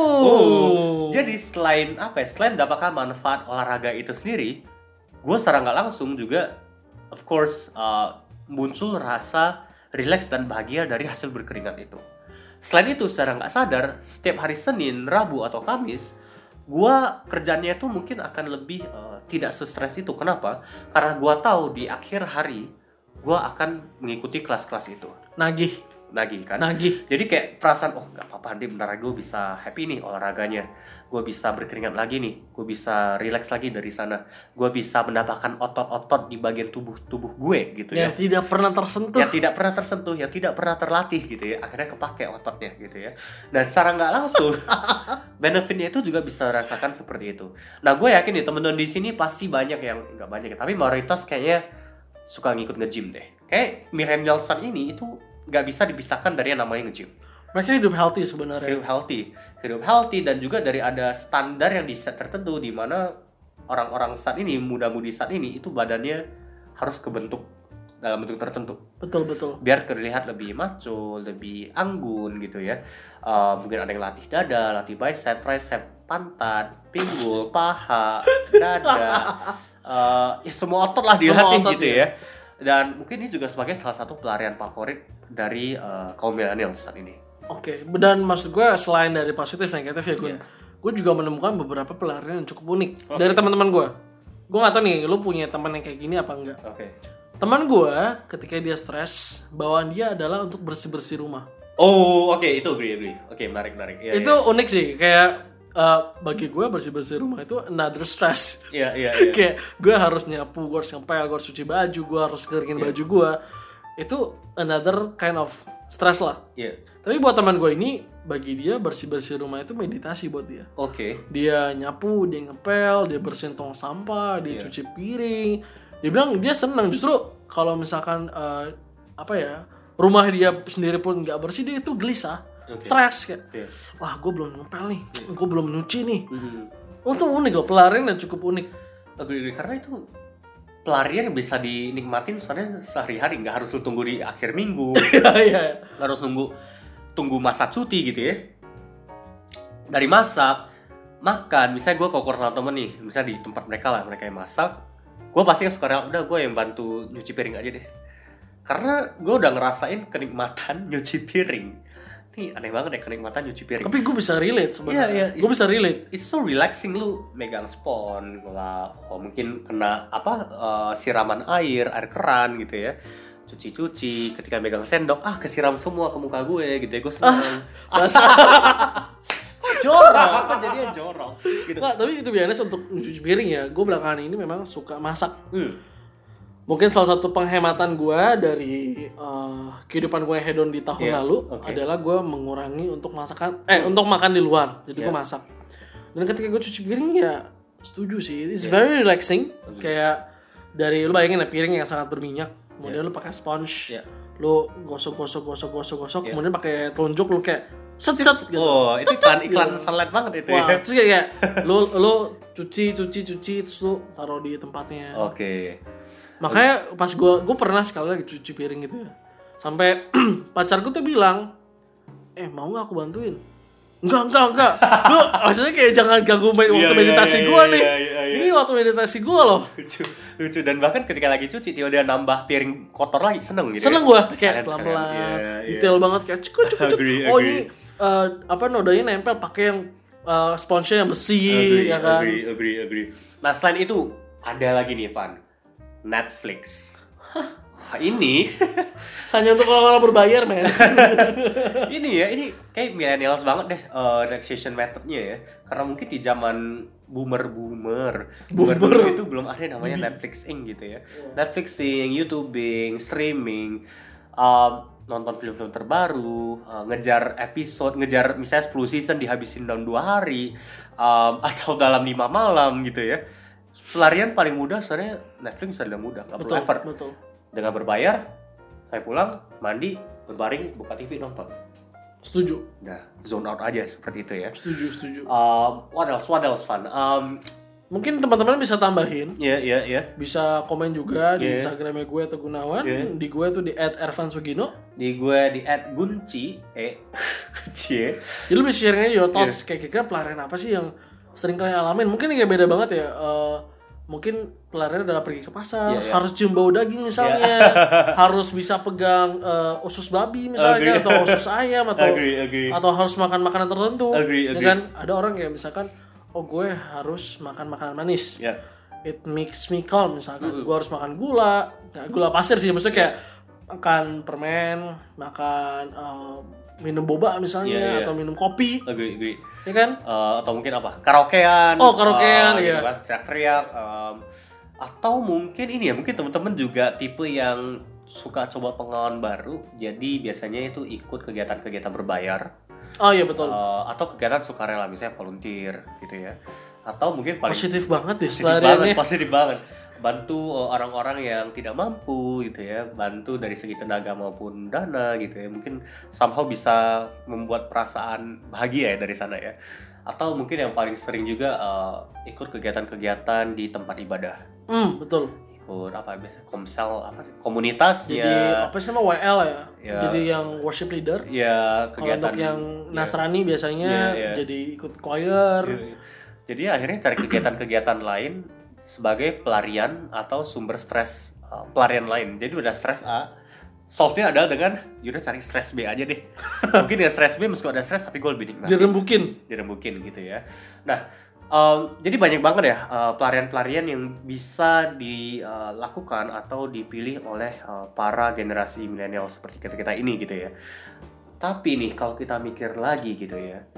S1: Oh.
S2: Jadi selain apa ya? Selain mendapatkan manfaat olahraga itu sendiri, gue secara nggak langsung juga, of course, uh, muncul rasa relax dan bahagia dari hasil berkeringat itu. Selain itu, secara nggak sadar, setiap hari Senin, Rabu atau Kamis, gue kerjaannya itu mungkin akan lebih uh, tidak se-stres itu. Kenapa? Karena gue tahu di akhir hari gue akan mengikuti kelas-kelas itu.
S1: Nagih,
S2: Nagih kan?
S1: nagih.
S2: Jadi kayak perasaan, oh gak apa-apa nanti bentar lagi gue bisa happy nih olahraganya. Gue bisa berkeringat lagi nih. Gue bisa relax lagi dari sana. Gue bisa mendapatkan otot-otot di bagian tubuh-tubuh gue gitu ya.
S1: Yang tidak pernah tersentuh.
S2: Yang tidak pernah tersentuh, yang tidak pernah terlatih gitu ya. Akhirnya kepake ototnya gitu ya. Dan secara nggak langsung, benefitnya itu juga bisa rasakan seperti itu. Nah gue yakin nih temen-temen di sini pasti banyak yang, nggak banyak ya, tapi mayoritas kayaknya suka ngikut nge-gym deh. Kayak millennialsan ini itu nggak bisa dipisahkan dari yang namanya nge-gym.
S1: Mereka hidup healthy sebenarnya.
S2: Hidup healthy, hidup healthy dan juga dari ada standar yang di set tertentu di mana orang-orang saat ini, muda-mudi saat ini itu badannya harus kebentuk dalam bentuk tertentu.
S1: Betul, betul.
S2: Biar terlihat lebih maco, lebih anggun gitu ya. Uh, mungkin ada yang latih dada, latih bicep, tricep, pantat, pinggul, paha, dada, uh, ya semua otot lah dilatih
S1: otot,
S2: gitu
S1: ya.
S2: ya. Dan mungkin ini juga sebagai salah satu pelarian favorit dari uh, kaum milenial saat ini.
S1: Oke, dan maksud gue selain dari positif negatif ya gue,
S2: Iya.
S1: gue juga menemukan beberapa pelarian yang cukup unik dari teman-teman gue. Gue nggak tahu nih, lu punya teman yang kayak gini apa enggak?
S2: Oke.
S1: Teman gue ketika dia stres, bawaan dia adalah untuk bersih-bersih rumah.
S2: Oh, oke itu agree agree. Oke, menarik menarik. Ya,
S1: Itu unik sih, kayak uh, bagi gue bersih-bersih rumah itu another stress.
S2: Iya iya iya.
S1: Kayak gue harus nyapu, gue harus ngepel, gue harus cuci baju, gue harus keringin baju gue. Itu another kind of stress lah.
S2: Iya.
S1: Tapi buat teman gue ini, bagi dia bersih-bersih rumah itu meditasi buat dia.
S2: Oke.
S1: Dia nyapu, dia ngepel, dia bersihin tong sampah, dia
S2: Iya.
S1: cuci piring. Dia bilang dia senang, justru kalau misalkan uh, apa ya, rumah dia sendiri pun nggak bersih, dia itu gelisah,
S2: Oke.
S1: stres kayak,
S2: Iya.
S1: wah gue belum ngepel nih, gue belum nyuci nih.
S2: Mhm.
S1: Oh itu unik loh, pelarian yang cukup unik.
S2: Agree, agree. Karena itu pelarian yang bisa dinikmatin misalnya sehari-hari, nggak harus lu tunggu di akhir minggu,
S1: Iya iya.
S2: nggak harus nunggu tunggu masa cuti gitu ya. Dari masak, makan, misalnya gue kokor sama temen nih, misalnya di tempat mereka lah, mereka yang masak, gue pasti suka udah gue yang bantu nyuci piring aja deh. Karena gue udah ngerasain kenikmatan nyuci piring. Ini aneh banget ya kenikmatan nyuci piring.
S1: Tapi gue bisa relate sebenarnya.
S2: Iya, iya.
S1: Gue bisa relate.
S2: It's so relaxing, lu megang spons, lah, oh, mungkin kena apa uh, siraman air, air keran gitu ya. Cuci-cuci, ketika megang sendok, ah kesiram semua ke muka gue gitu ya, gue seneng. Ah, jorok, apa jadinya jorok gitu.
S1: Nggak, tapi itu biasanya untuk nyuci piring ya. Gue belakangan ini memang suka masak.
S2: Hmm.
S1: Mungkin salah satu penghematan gue dari uh, kehidupan gue yang hedon di tahun
S2: Yeah,
S1: lalu
S2: okay.
S1: adalah gue mengurangi untuk masakan, eh untuk makan di luar. Jadi gue
S2: Yeah.
S1: masak. Dan ketika gue cuci piring ya setuju sih. It's very relaxing. Kayak dari lu bayangin ya piring yang sangat berminyak, kemudian lu pakai sponge,
S2: Yeah.
S1: lu gosok gosok gosok gosok gosok,
S2: Yeah.
S1: kemudian pakai telunjuk lu kayak set set gitu.
S2: Oh, itu iklan iklan
S1: gitu.
S2: sunlight banget itu
S1: Wah,
S2: ya.
S1: terus kayak, kayak lu lu cuci cuci cuci terus lu taruh di tempatnya.
S2: Oke.
S1: Makanya pas gue gue pernah sekali lagi cuci piring gitu ya, sampai pacarku tuh bilang, eh mau nggak aku bantuin? Enggak, enggak, enggak. Lu maksudnya kayak jangan ganggu main waktu
S2: Iya, iya,
S1: meditasi
S2: iya,
S1: gua
S2: iya,
S1: nih.
S2: iya, iya, iya.
S1: Ini waktu meditasi gua loh.
S2: Lucu, lucu dan bahkan ketika lagi cuci tiba dia nambah piring kotor lagi seneng gitu.
S1: Seneng
S2: ya?
S1: gua
S2: Sekalian-
S1: kayak
S2: sekalian.
S1: pelan-pelan,
S2: Iya, iya.
S1: detail banget kayak cuk cuk cuk.
S2: Agree,
S1: Oh
S2: agree.
S1: ini eh, apa nodanya nempel pakai yang uh, sponsnya yang besi
S2: Agree,
S1: ya kan.
S2: agree, agree, agree. Nah selain itu ada lagi nih Van, Netflix. Wah, ini
S1: Hanya untuk orang-orang berbayar, men.
S2: ini ya ini kayak millennials banget deh uh, relaxation methodnya ya, karena mungkin di zaman boomer boomer boomer
S1: Boomer.
S2: dulu itu belum ada yang namanya Netflixing gitu ya. Netflixing, YouTubing, streaming, um, nonton film-film terbaru, uh, ngejar episode, ngejar misalnya sepuluh season dihabisin dalam dua hari, um, atau dalam lima malam gitu ya. Pelarian paling mudah sebenarnya Netflix bisa dalam mudah, nggak perlu
S1: Betul,
S2: effort.
S1: betul.
S2: Dengan berbayar, saya pulang, mandi, berbaring, buka T V, nonton.
S1: Setuju.
S2: Udah zone out aja seperti itu ya.
S1: Setuju, setuju.
S2: Um, what else? What else fun? Um,
S1: Mungkin teman-teman bisa tambahin,
S2: ya ya ya.
S1: bisa komen juga di
S2: Yeah.
S1: Instagramnya gue atau Gunawan,
S2: Yeah.
S1: di gue tuh di et ervan sugino.
S2: Di gue di at gunci e cie.
S1: Jadi lu bisa sharing aja your thoughts, kayak kira-kira pelarian apa sih yang sering kalian alamin. Mungkin ini kayak beda banget ya. Eh, mungkin pelarian adalah pergi ke pasar,
S2: Yeah, yeah.
S1: harus cium bau daging misalnya, harus bisa pegang eh, usus babi misalnya,
S2: Agree.
S1: atau usus ayam, atau
S2: Agree, agree.
S1: atau harus makan makanan tertentu.
S2: Agree,
S1: Ya
S2: agree.
S1: kan? Ada orang kayak misalkan, oh gue harus makan makanan manis.
S2: Ya.
S1: It makes me calm misalkan. Gue harus makan gula, nggak gula pasir sih, maksudnya kayak makan permen, makan eh, minum boba misalnya,
S2: Yeah, yeah.
S1: atau minum kopi,
S2: Agree, agree.
S1: ya kan?
S2: Uh, atau mungkin apa? Karaokean.
S1: Oh, karaokean,
S2: uh, gitu
S1: iya.
S2: kan, teriak-teriak. Um, atau mungkin ini ya, mungkin teman-teman juga tipe yang suka coba pengalaman baru. Jadi biasanya itu ikut kegiatan-kegiatan berbayar.
S1: Oh iya betul.
S2: Uh, atau kegiatan sukarela, misalnya volunteer gitu ya. Atau mungkin paling
S1: Positif banget deh
S2: positif banget,
S1: pelariannya.
S2: positif banget. Bantu uh, orang-orang yang tidak mampu gitu ya, bantu dari segi tenaga maupun dana gitu ya. Mungkin somehow bisa membuat perasaan bahagia ya dari sana ya. Atau mungkin yang paling sering juga uh, ikut kegiatan-kegiatan di tempat ibadah.
S1: Hmm, betul.
S2: Ikut apa biasa komsel apa sih? Komunitas
S1: Jadi
S2: ya.
S1: apa sih nama W L ya?
S2: Ya.
S1: Jadi yang worship leader.
S2: Ya,
S1: Kalau
S2: kegiatan
S1: untuk yang
S2: ya.
S1: Nasrani biasanya
S2: Iya, iya.
S1: jadi ikut choir.
S2: Iya. Jadi akhirnya cari kegiatan-kegiatan lain sebagai pelarian atau sumber stres uh, pelarian lain. Jadi udah stres A, solve-nya adalah dengan yaudah cari stres B aja deh. Mungkin ya stres B meskipun ada stres tapi gue lebih nikmatin.
S1: Dirembukin.
S2: Dirembukin gitu ya. Nah, um, jadi banyak banget ya uh, pelarian-pelarian yang bisa dilakukan atau dipilih oleh uh, para generasi milenial seperti kita-kita ini gitu ya. Tapi nih kalau kita mikir lagi gitu ya,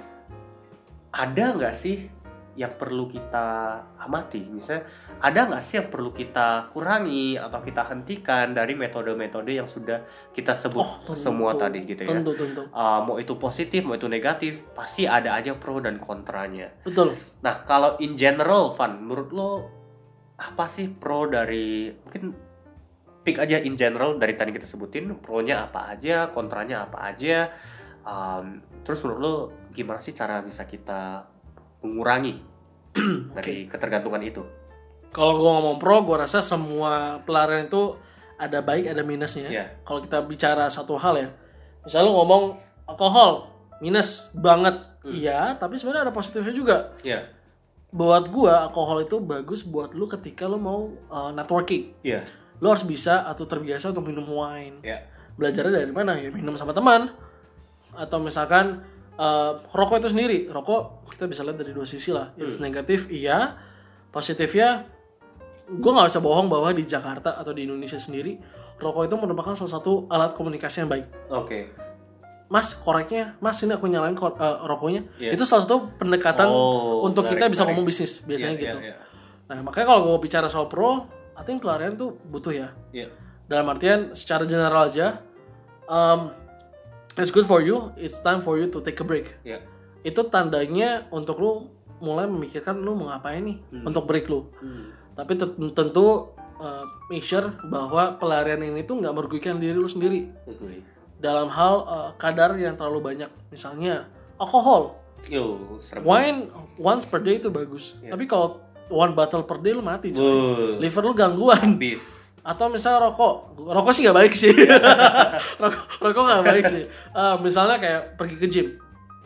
S2: ada nggak sih yang perlu kita amati? Misalnya, ada nggak sih yang perlu kita kurangi atau kita hentikan dari metode-metode yang sudah kita sebut
S1: Oh, tentu.
S2: semua tadi gitu ya?
S1: Tentu, tentu.
S2: Uh, mau itu positif, mau itu negatif, pasti ada aja pro dan kontranya.
S1: Betul.
S2: Nah, kalau in general, Van, menurut lo apa sih pro dari, mungkin pick aja in general dari tadi kita sebutin, pro-nya apa aja, kontranya apa aja, um, terus menurut lo gimana sih cara bisa kita mengurangi dari ketergantungan itu?
S1: Kalau gue ngomong pro, gue rasa semua pelarian itu ada baik ada minusnya.
S2: Iya.
S1: Kalau kita bicara satu hal ya, misalnya lu ngomong alkohol minus banget, iya, tapi sebenarnya ada positifnya juga.
S2: Iya,
S1: Buat gue alkohol itu bagus buat lu ketika lu mau uh, networking.
S2: iya,
S1: Lu harus bisa atau terbiasa untuk minum wine.
S2: iya,
S1: Belajarnya dari mana ya? Minum sama teman, atau misalkan uh, rokok itu sendiri. Rokok kita bisa lihat dari dua sisi lah. It's negatif, iya. Positifnya, gue nggak bisa bohong bahwa di Jakarta atau di Indonesia sendiri, rokok itu merupakan salah satu alat komunikasi yang baik.
S2: oke,
S1: Mas, koreknya, Mas ini aku nyalain kor- uh, rokoknya.
S2: Iya.
S1: Itu salah satu pendekatan
S2: Oh,
S1: untuk
S2: menarik,
S1: kita bisa
S2: menarik.
S1: ngomong bisnis biasanya
S2: Iya,
S1: gitu.
S2: iya, iya.
S1: Nah makanya kalau gue bicara soal pro, I think pelarian tuh butuh ya.
S2: Iya.
S1: Dalam artian secara general aja, um, it's good for you, it's time for you to take a break.
S2: Iya.
S1: Itu tandanya untuk lu mulai memikirkan lu mau ngapain nih untuk break lu.
S2: Hmm.
S1: Tapi tet- tentu uh, make sure bahwa pelarian ini tuh nggak merugikan diri lu sendiri
S2: Agree.
S1: dalam hal uh, kadar yang terlalu banyak. Misalnya alkohol,
S2: Yo, serem.
S1: wine once per day itu bagus. Tapi kalau one bottle per day lu mati coy.
S2: Wuh.
S1: Liver lu gangguan.
S2: Habis.
S1: Atau misalnya rokok, rokok sih nggak baik sih. rokok, rokok nggak baik sih. Uh, misalnya kayak pergi ke gym,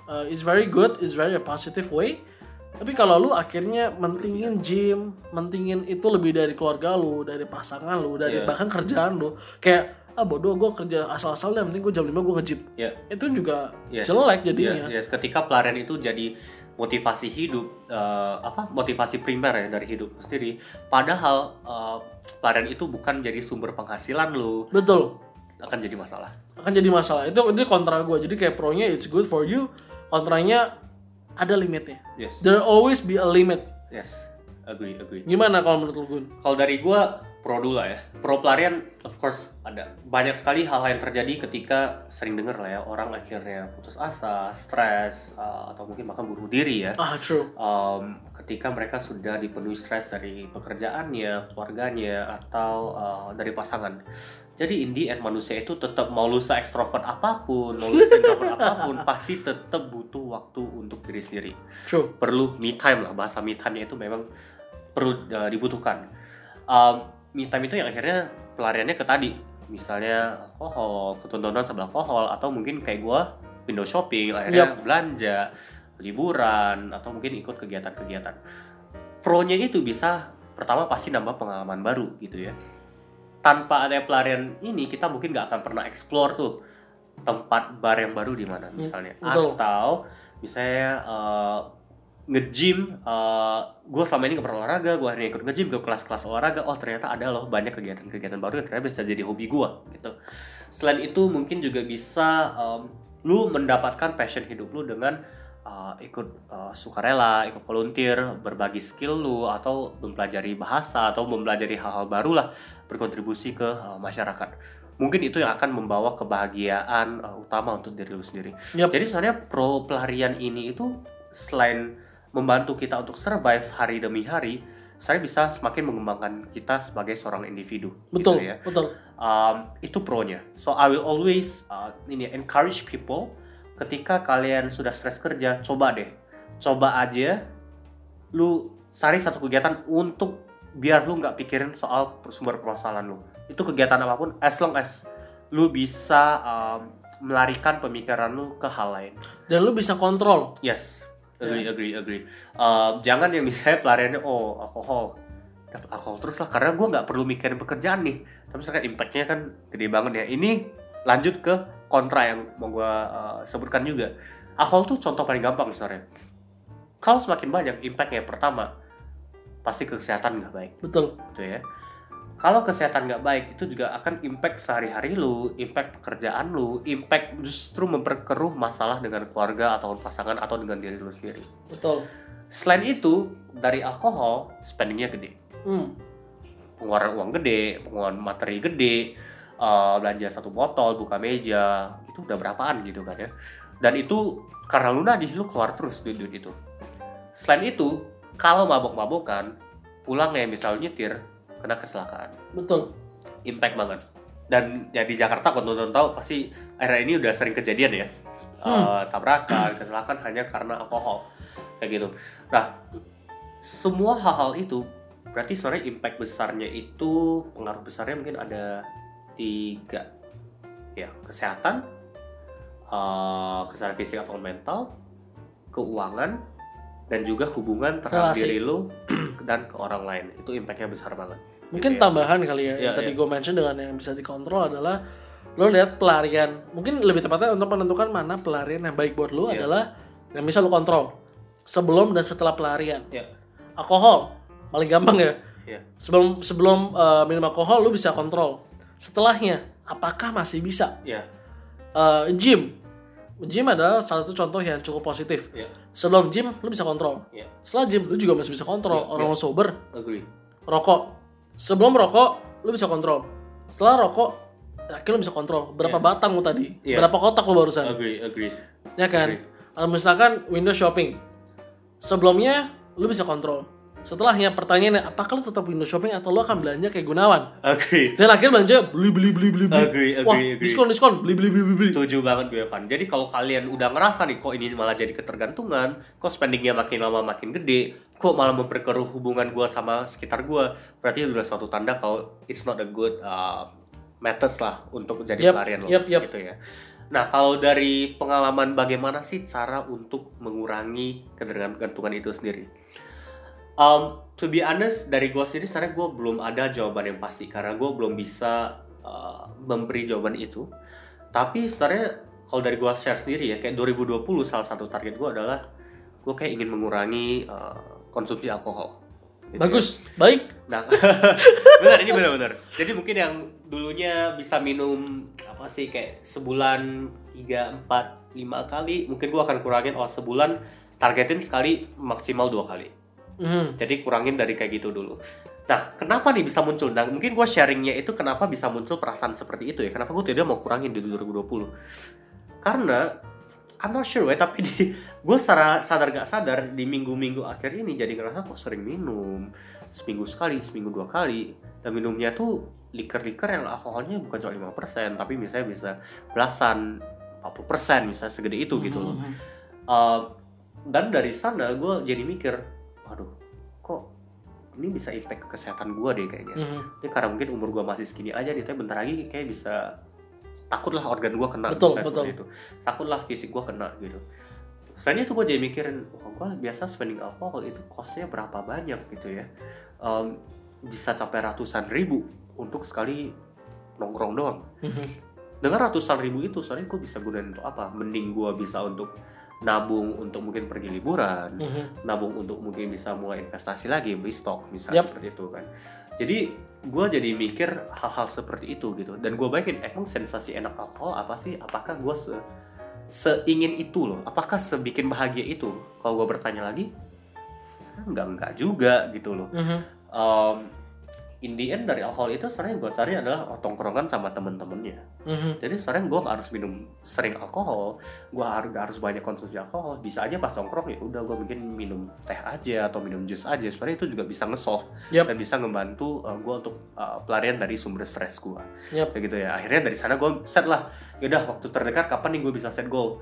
S1: uh, it's very good, it's very a positive way. Tapi kalau lu akhirnya mentingin gym, mentingin itu lebih dari keluarga lu, dari pasangan lu, dari yeah. bahkan kerjaan lu, kayak ah bodoh gue kerja asal-asal deh, yang penting gue jam lima gue nge-gym. Yeah. Itu juga yes. jelek jadinya.
S2: Yes. yes. Ketika pelarian itu jadi motivasi hidup, uh, apa motivasi primer ya dari hidup sendiri. Padahal uh, pelarian itu bukan jadi sumber penghasilan lu.
S1: Betul.
S2: Akan jadi masalah.
S1: Akan jadi masalah. Itu itu kontra gue. Jadi kayak pro-nya it's good for you, kontranya ada limitnya.
S2: Yes.
S1: There always be a limit.
S2: Yes. Agree, agree.
S1: Gimana kalau menurut lu, Gun?
S2: Kalau dari gue pro dulu lah ya. Pro pelarian of course ada. Banyak sekali hal-hal yang terjadi ketika sering denger lah ya orang akhirnya putus asa, stres, uh, atau mungkin bahkan bunuh diri ya.
S1: Ah, true.
S2: Um, ketika mereka sudah dipenuhi stres dari pekerjaannya, keluarganya, atau uh, dari pasangan. Jadi in the end manusia itu tetap mau lu se-extrovert apapun, mau lu se-introvert apapun, pasti tetap butuh waktu untuk diri sendiri.
S1: True.
S2: Perlu me time lah, bahasa me time itu memang perlu uh, dibutuhkan. Um, me time itu yang akhirnya pelariannya ke tadi, misalnya alkohol, ketontonan sambil alkohol, atau mungkin kayak gua window shopping, akhirnya yep. belanja, liburan, atau mungkin ikut kegiatan-kegiatan. Pro-nya itu bisa pertama pasti nambah pengalaman baru gitu ya. Tanpa ada pelarian ini kita mungkin nggak akan pernah explore tuh tempat bar yang baru di mana misalnya.
S1: Betul.
S2: Atau misalnya uh, nge-gym, uh, gue selama ini nggak pernah olahraga, gue akhirnya ikut nge-gym ke kelas-kelas olahraga. Oh ternyata ada loh banyak kegiatan-kegiatan baru yang ternyata bisa jadi hobi gue gitu. Selain itu mungkin juga bisa um, lu mendapatkan passion hidup lu dengan Uh, ikut uh, sukarela, ikut volunteer, berbagi skill lu, atau mempelajari bahasa, atau mempelajari hal-hal baru lah, berkontribusi ke uh, masyarakat. Mungkin itu yang akan membawa kebahagiaan uh, utama untuk diri lu sendiri. Yep. Jadi sebenarnya pro pelarian ini itu selain membantu kita untuk survive hari demi hari, saya bisa semakin mengembangkan kita sebagai seorang individu.
S1: Betul,
S2: gitu ya.
S1: betul.
S2: Um, itu pro-nya. So I will always uh, ini encourage people. Ketika kalian sudah stres kerja, coba deh. Coba aja lu cari satu kegiatan untuk biar lu gak pikirin soal sumber permasalahan lu. Itu kegiatan apapun, as long as lu bisa um, melarikan pemikiran lu ke hal lain.
S1: Dan lu bisa kontrol.
S2: Yes, agree, yeah. agree, agree. Uh, jangan yang misalnya pelariannya, oh alkohol. Dapat alkohol terus lah, karena gue gak perlu mikirin pekerjaan nih. Tapi misalkan impact-nya kan gede banget ya. Ini lanjut ke kontra yang mau gue uh, sebutkan juga. Alkohol tuh contoh paling gampang sebenarnya. Kalau semakin banyak impact-nya, pertama pasti ke kesehatan nggak baik.
S1: Betul.
S2: Gitu ya. Kalau kesehatan nggak baik itu juga akan impact sehari-hari lu, impact pekerjaan lu, impact justru memperkeruh masalah dengan keluarga atau pasangan atau dengan diri lu sendiri.
S1: Betul.
S2: Selain itu dari alkohol spendingnya gede.
S1: Hmm.
S2: Pengeluaran uang gede, pengeluaran materi gede. Uh, belanja satu botol, buka meja, itu udah berapaan gitu kan ya. Dan itu karena lu nagih, lu keluar terus duit-duit itu. Selain itu, kalau mabok-mabokan, pulang ya misalnya nyetir, kena kecelakaan.
S1: Betul.
S2: Impact banget. Dan ya di Jakarta kalau teman-teman tahu pasti era ini udah sering kejadian ya. hmm. uh, Tabrakan, kecelakaan hanya karena alkohol. Kayak gitu. Nah, semua hal-hal itu berarti sebenarnya impact besarnya itu, pengaruh besarnya mungkin ada tiga ya, kesehatan, uh, kesehatan fisik atau mental, keuangan, dan juga hubungan terhadap relasi diri lu dan ke orang lain. Itu impact-nya besar banget.
S1: Mungkin gitu tambahan ya. kali ya, ya yang tadi ya. gue mention dengan yang bisa dikontrol adalah lo lihat pelarian, mungkin lebih tepatnya untuk menentukan mana pelarian yang baik buat lo ya. adalah yang bisa lo kontrol sebelum dan setelah pelarian. Ya. Alkohol paling gampang ya. Ya. Sebelum sebelum uh, minum alkohol lo bisa kontrol. Setelahnya, apakah masih bisa?
S2: Yeah.
S1: Uh, gym, gym adalah salah satu contoh yang cukup positif.
S2: Yeah.
S1: Sebelum gym, lu bisa kontrol.
S2: Yeah.
S1: Setelah gym, lu juga masih bisa kontrol. Yeah. Orang yeah. sober.
S2: Agree.
S1: Rokok. Sebelum rokok, lu bisa kontrol. Setelah rokok, akhirnya lu bisa kontrol. Berapa yeah. batang lu tadi? Yeah. Berapa kotak lu barusan?
S2: Agree, agree.
S1: Ya kan? Agree. Misalkan window shopping. Sebelumnya, lu bisa kontrol. Setelahnya pertanyaannya, apakah lu tetap window shopping atau lu akan belanja kayak Gunawan?
S2: Agree.
S1: Dan akhirnya belanja beli beli beli beli.
S2: Agree, agree,
S1: Wah,
S2: agree.
S1: diskon diskon beli beli beli beli.
S2: Setuju banget gue, Evan. Jadi kalau kalian udah ngerasa nih kok ini malah jadi ketergantungan, kok spendingnya makin lama makin gede, kok malah memperkeruh hubungan gue sama sekitar gue, berarti udah suatu tanda kalau it's not a good uh, methods lah untuk jadi
S1: yep,
S2: pelarian lo,
S1: yep, yep.
S2: gitu ya. Nah, kalau dari pengalaman bagaimana sih cara untuk mengurangi ketergantungan itu sendiri? Um, to be honest, dari gue sendiri sebenarnya gue belum ada jawaban yang pasti karena gue belum bisa uh, memberi jawaban itu. Tapi sebenarnya kalau dari gue share sendiri ya, kayak dua ribu dua puluh salah satu target gue adalah gue kayak ingin mengurangi uh, konsumsi alkohol. Gitu
S1: Bagus,
S2: ya.
S1: baik.
S2: Nah, benar ini benar-benar. Jadi mungkin yang dulunya bisa minum apa sih kayak sebulan tiga, empat, lima kali, mungkin gue akan kurangin oh sebulan targetin sekali maksimal dua kali. Mm. Jadi kurangin dari kayak gitu dulu. Nah, kenapa nih bisa muncul? Nah, mungkin gue sharingnya itu kenapa bisa muncul perasaan seperti itu ya. Kenapa gue tidak mau kurangin di dua ribu dua puluh? Karena I'm not sure ya, tapi di gue secara sadar gak sadar di minggu-minggu akhir ini jadi ngerasa kok sering minum seminggu sekali, seminggu dua kali, dan minumnya tuh liker-liker yang alkoholnya bukan cuma lima persen tapi misalnya bisa belasan, empat puluh persen misalnya segede itu gitu loh. Mm-hmm. Uh, dan dari sana gue jadi mikir, waduh kok ini bisa impact ke kesehatan gue deh kayaknya. Mm-hmm. Ini karena mungkin umur gue masih segini aja nih, tapi bentar lagi kayak bisa takutlah organ gue kena,
S1: betul,
S2: misalnya
S1: betul.
S2: seperti itu. Takutlah fisik gue kena gitu. Selain itu gue jadi mikirin, oh gue biasa spending alkohol itu costnya berapa banyak gitu ya. Um, bisa capai ratusan ribu untuk sekali nongkrong doang. Mm-hmm. Dengan ratusan ribu itu sebenarnya gue bisa gunain untuk apa? Mending gue bisa untuk nabung untuk mungkin pergi liburan, mm-hmm. nabung untuk mungkin bisa mulai investasi lagi, beli stok misalnya, yep. seperti itu kan. Jadi gue jadi mikir hal-hal seperti itu gitu, dan gue bayangin emang sensasi enak alkohol apa sih? Apakah gue se seingin itu loh? Apakah sebikin bahagia itu? Kalau gue bertanya lagi, enggak enggak juga gitu loh. Mm-hmm. Um, in the end dari alkohol itu sebenarnya gue cari adalah tongkrongan sama temen-temennya. Mm-hmm. Jadi sebenarnya gue nggak harus minum sering alkohol, gue harus nggak harus banyak konsumsi alkohol. Bisa aja pas tongkrong ya udah gue bikin minum teh aja atau minum jus aja. Sebenarnya itu juga bisa nge-solve yep. dan bisa ngebantu uh, gue untuk uh, pelarian dari sumber stres gue. Yep. Kayak gitu ya. Akhirnya dari sana gue set lah. Yaudah waktu terdekat kapan nih gue bisa set goal?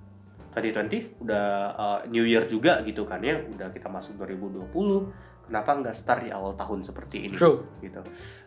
S2: dua ribu dua puluh udah uh, New Year juga gitu kan ya. Udah kita masuk dua ribu dua puluh. Kenapa nggak start di awal tahun seperti ini? True. Gitu.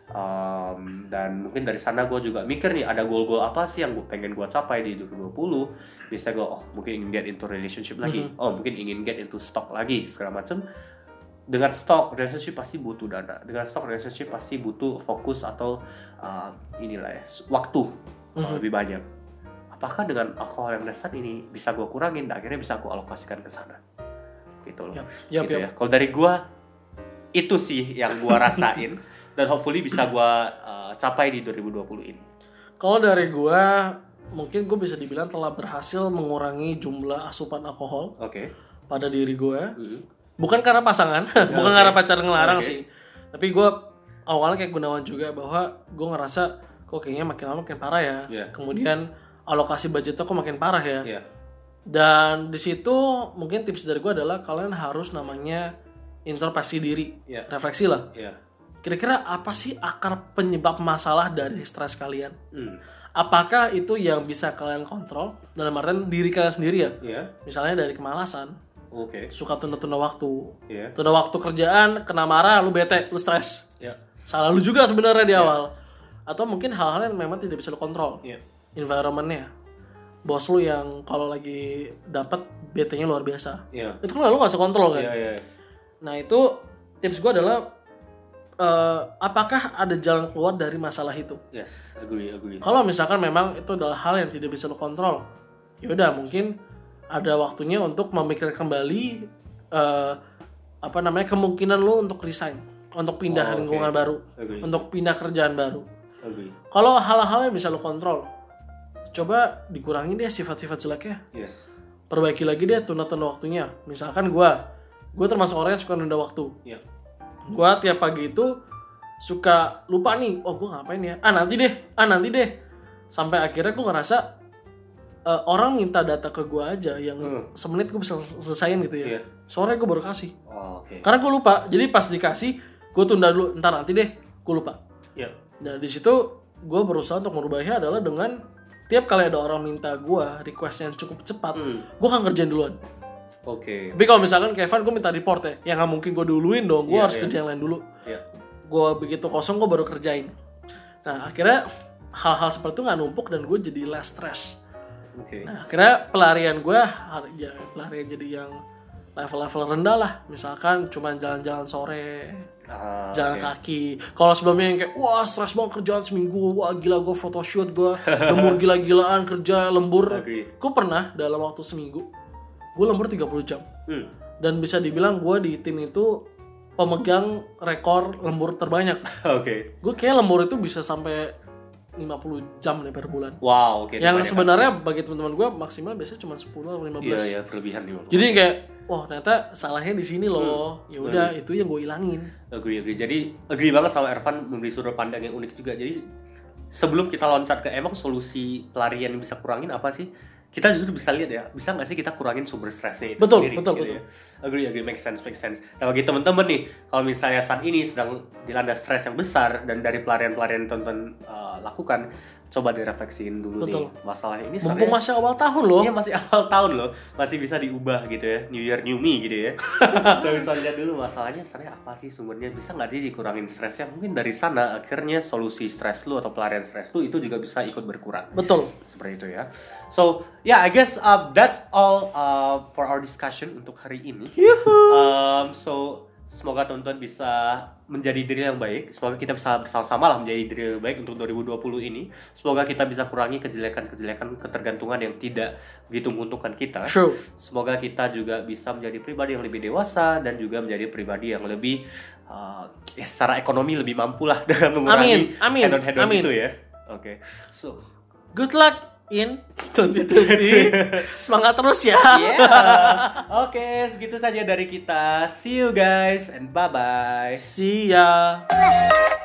S2: Um, dan mungkin dari sana gue juga mikir nih ada goal-goal apa sih yang gue pengen gue capai di dua ribu dua puluh. Bisa gue oh mungkin ingin get into relationship lagi, mm-hmm. oh mungkin ingin get into stock lagi segala macam. Dengan stock relationship pasti butuh dana. Dengan stock relationship pasti butuh fokus atau uh, inilah ya waktu mm-hmm. uh, lebih banyak. Apakah dengan alkohol yang dasar ini bisa gue kurangin? Dan akhirnya bisa gue alokasikan ke sana. Gitu loh. Yep. Yep, gitu yep. ya. Kalau dari gue itu sih yang gue rasain dan hopefully bisa gue uh, capai di dua ribu dua puluh ini.
S1: Kalau dari gue, mungkin gue bisa dibilang telah berhasil mengurangi jumlah asupan alkohol okay. pada diri gue. Mm-hmm. Bukan karena pasangan, ya, bukan okay. karena pacar ngelarang okay. sih. Tapi gue awalnya kayak Gunawan juga bahwa gue ngerasa kok kayaknya makin lama makin parah ya. Yeah. Kemudian alokasi budgetnya kok makin parah ya. Yeah. Dan di situ mungkin tips dari gue adalah kalian harus namanya introspeksi diri, yeah. refleksi lah. Yeah. Kira-kira apa sih akar penyebab masalah dari stres kalian? Mm. Apakah itu yang bisa kalian kontrol dalam artian diri kalian sendiri ya? Yeah. Misalnya dari kemalasan, okay. suka tunda-tunda waktu, yeah. tunda waktu kerjaan, kena marah, lu bete, lu stres. Yeah. Salah lu juga sebenarnya di awal. Yeah. Atau mungkin hal-hal yang memang tidak bisa lu kontrol. Yeah. Environment-nya. Bos lu yang kalau lagi dapat bete-nya luar biasa. Yeah. Itu kan lu gak bisa kontrol kan? Yeah, yeah, yeah. Nah itu tips gue adalah uh, apakah ada jalan keluar dari masalah itu?
S2: Yes, agree, agree.
S1: Kalau misalkan memang itu adalah hal yang tidak bisa lo kontrol, yaudah mungkin ada waktunya untuk memikirkan kembali uh, apa namanya kemungkinan lo untuk resign, untuk pindah oh, lingkungan okay. baru, agree. Untuk pindah kerjaan baru. Kalau hal-hal yang bisa lo kontrol, coba dikurangi deh sifat-sifat jeleknya.
S2: Yes.
S1: Perbaiki lagi deh tunda-tunda waktunya. Misalkan gue Gue termasuk orang yang suka nunda waktu. Yeah. Gue tiap pagi itu suka lupa nih, oh gue ngapain ya? Ah nanti deh, ah nanti deh. Sampai akhirnya gue ngerasa uh, orang minta data ke gue aja yang hmm. semenit gue bisa selesaiin gitu ya. Yeah. Sore gue baru kasih. Oh, okay. Karena gue lupa. Jadi pas dikasih, gue tunda dulu. Ntar nanti deh, gue lupa. Yeah. Nah di situ gue berusaha untuk merubahnya adalah dengan tiap kali ada orang minta gue request yang cukup cepat, hmm. gue akan kerjain duluan.
S2: Oke. Okay.
S1: Tapi kalau misalkan Kevin gue minta report ya, ya nggak mungkin gue duluin dong, gue yeah, harus yeah. kerja yang lain dulu. Yeah. Gue begitu kosong gue baru kerjain. Nah akhirnya hal-hal seperti itu nggak numpuk dan gue jadi less stress.
S2: Oke.
S1: Nah, akhirnya pelarian gue ya pelarian jadi yang level-level rendah lah. Misalkan cuma jalan-jalan sore,
S2: Ah,
S1: jalan
S2: oke.
S1: kaki. Kalau sebelumnya yang kayak wah stres banget kerjaan seminggu, wah gila gue photoshoot, gue lembur gila-gilaan kerja lembur.
S2: Agree.
S1: Gue pernah dalam waktu seminggu gue lembur tiga puluh jam.
S2: Hmm.
S1: Dan bisa dibilang gue di tim itu pemegang rekor lembur terbanyak.
S2: Oke.
S1: Gue kayak lembur itu bisa sampai lima puluh jam deh per bulan.
S2: Wow, oke.
S1: Yang
S2: banyak
S1: sebenarnya bagi teman-teman gue maksimal biasanya cuma sepuluh atau lima
S2: kan. Iya,
S1: belas.
S2: iya, berlebihan lima puluh.
S1: Jadi kayak wah ternyata salahnya di sini loh. Ya udah itu yang gue ilangin.
S2: Agree, agree. Jadi agree banget sama Ervan memberi sudut pandang yang unik juga. Jadi sebelum kita loncat ke emang solusi pelarian yang bisa kurangin apa sih? Kita justru bisa lihat ya, bisa nggak sih kita kurangin sumber stresnya itu
S1: Betul,
S2: sendiri?
S1: betul,
S2: gitu
S1: betul.
S2: Ya. Agree, agree, make sense, make sense. Nah bagi teman-teman nih, kalau misalnya saat ini sedang dilanda stres yang besar dan dari pelarian-pelarian yang teman-teman uh, lakukan, coba direfleksiin dulu
S1: Betul.
S2: nih masalah ini.
S1: Mumpung
S2: sebenarnya-
S1: masih awal tahun loh.
S2: Iya masih awal tahun loh, masih bisa diubah gitu ya, New Year New Me gitu ya. Coba bisa lihat dulu masalahnya sebenarnya apa sih sumbernya, bisa nggak sih dikurangin stresnya? Mungkin dari sana akhirnya solusi stres lu atau pelarian stres lu itu juga bisa ikut berkurang.
S1: Betul.
S2: Seperti itu ya. So yeah, I guess uh, that's all uh, for our discussion untuk hari ini. Um, so semoga teman-teman bisa menjadi diri yang baik. Semoga kita bisa bersama-sama lah menjadi diri yang baik untuk dua ribu dua puluh ini. Semoga kita bisa kurangi kejelekan-kejelekan ketergantungan yang tidak begitu menguntungkan kita.
S1: True.
S2: Semoga kita juga bisa menjadi pribadi yang lebih dewasa dan juga menjadi pribadi yang lebih uh, ya secara ekonomi lebih mampu lah dengan mengurangi
S1: Amin, amin,
S2: head-on-head-on
S1: amin.
S2: itu ya. Oke. So
S1: Good luck in dua ribu dua puluh. Semangat terus ya.
S2: yeah. Oke, segitu saja dari kita. See you guys and bye-bye.
S1: See ya.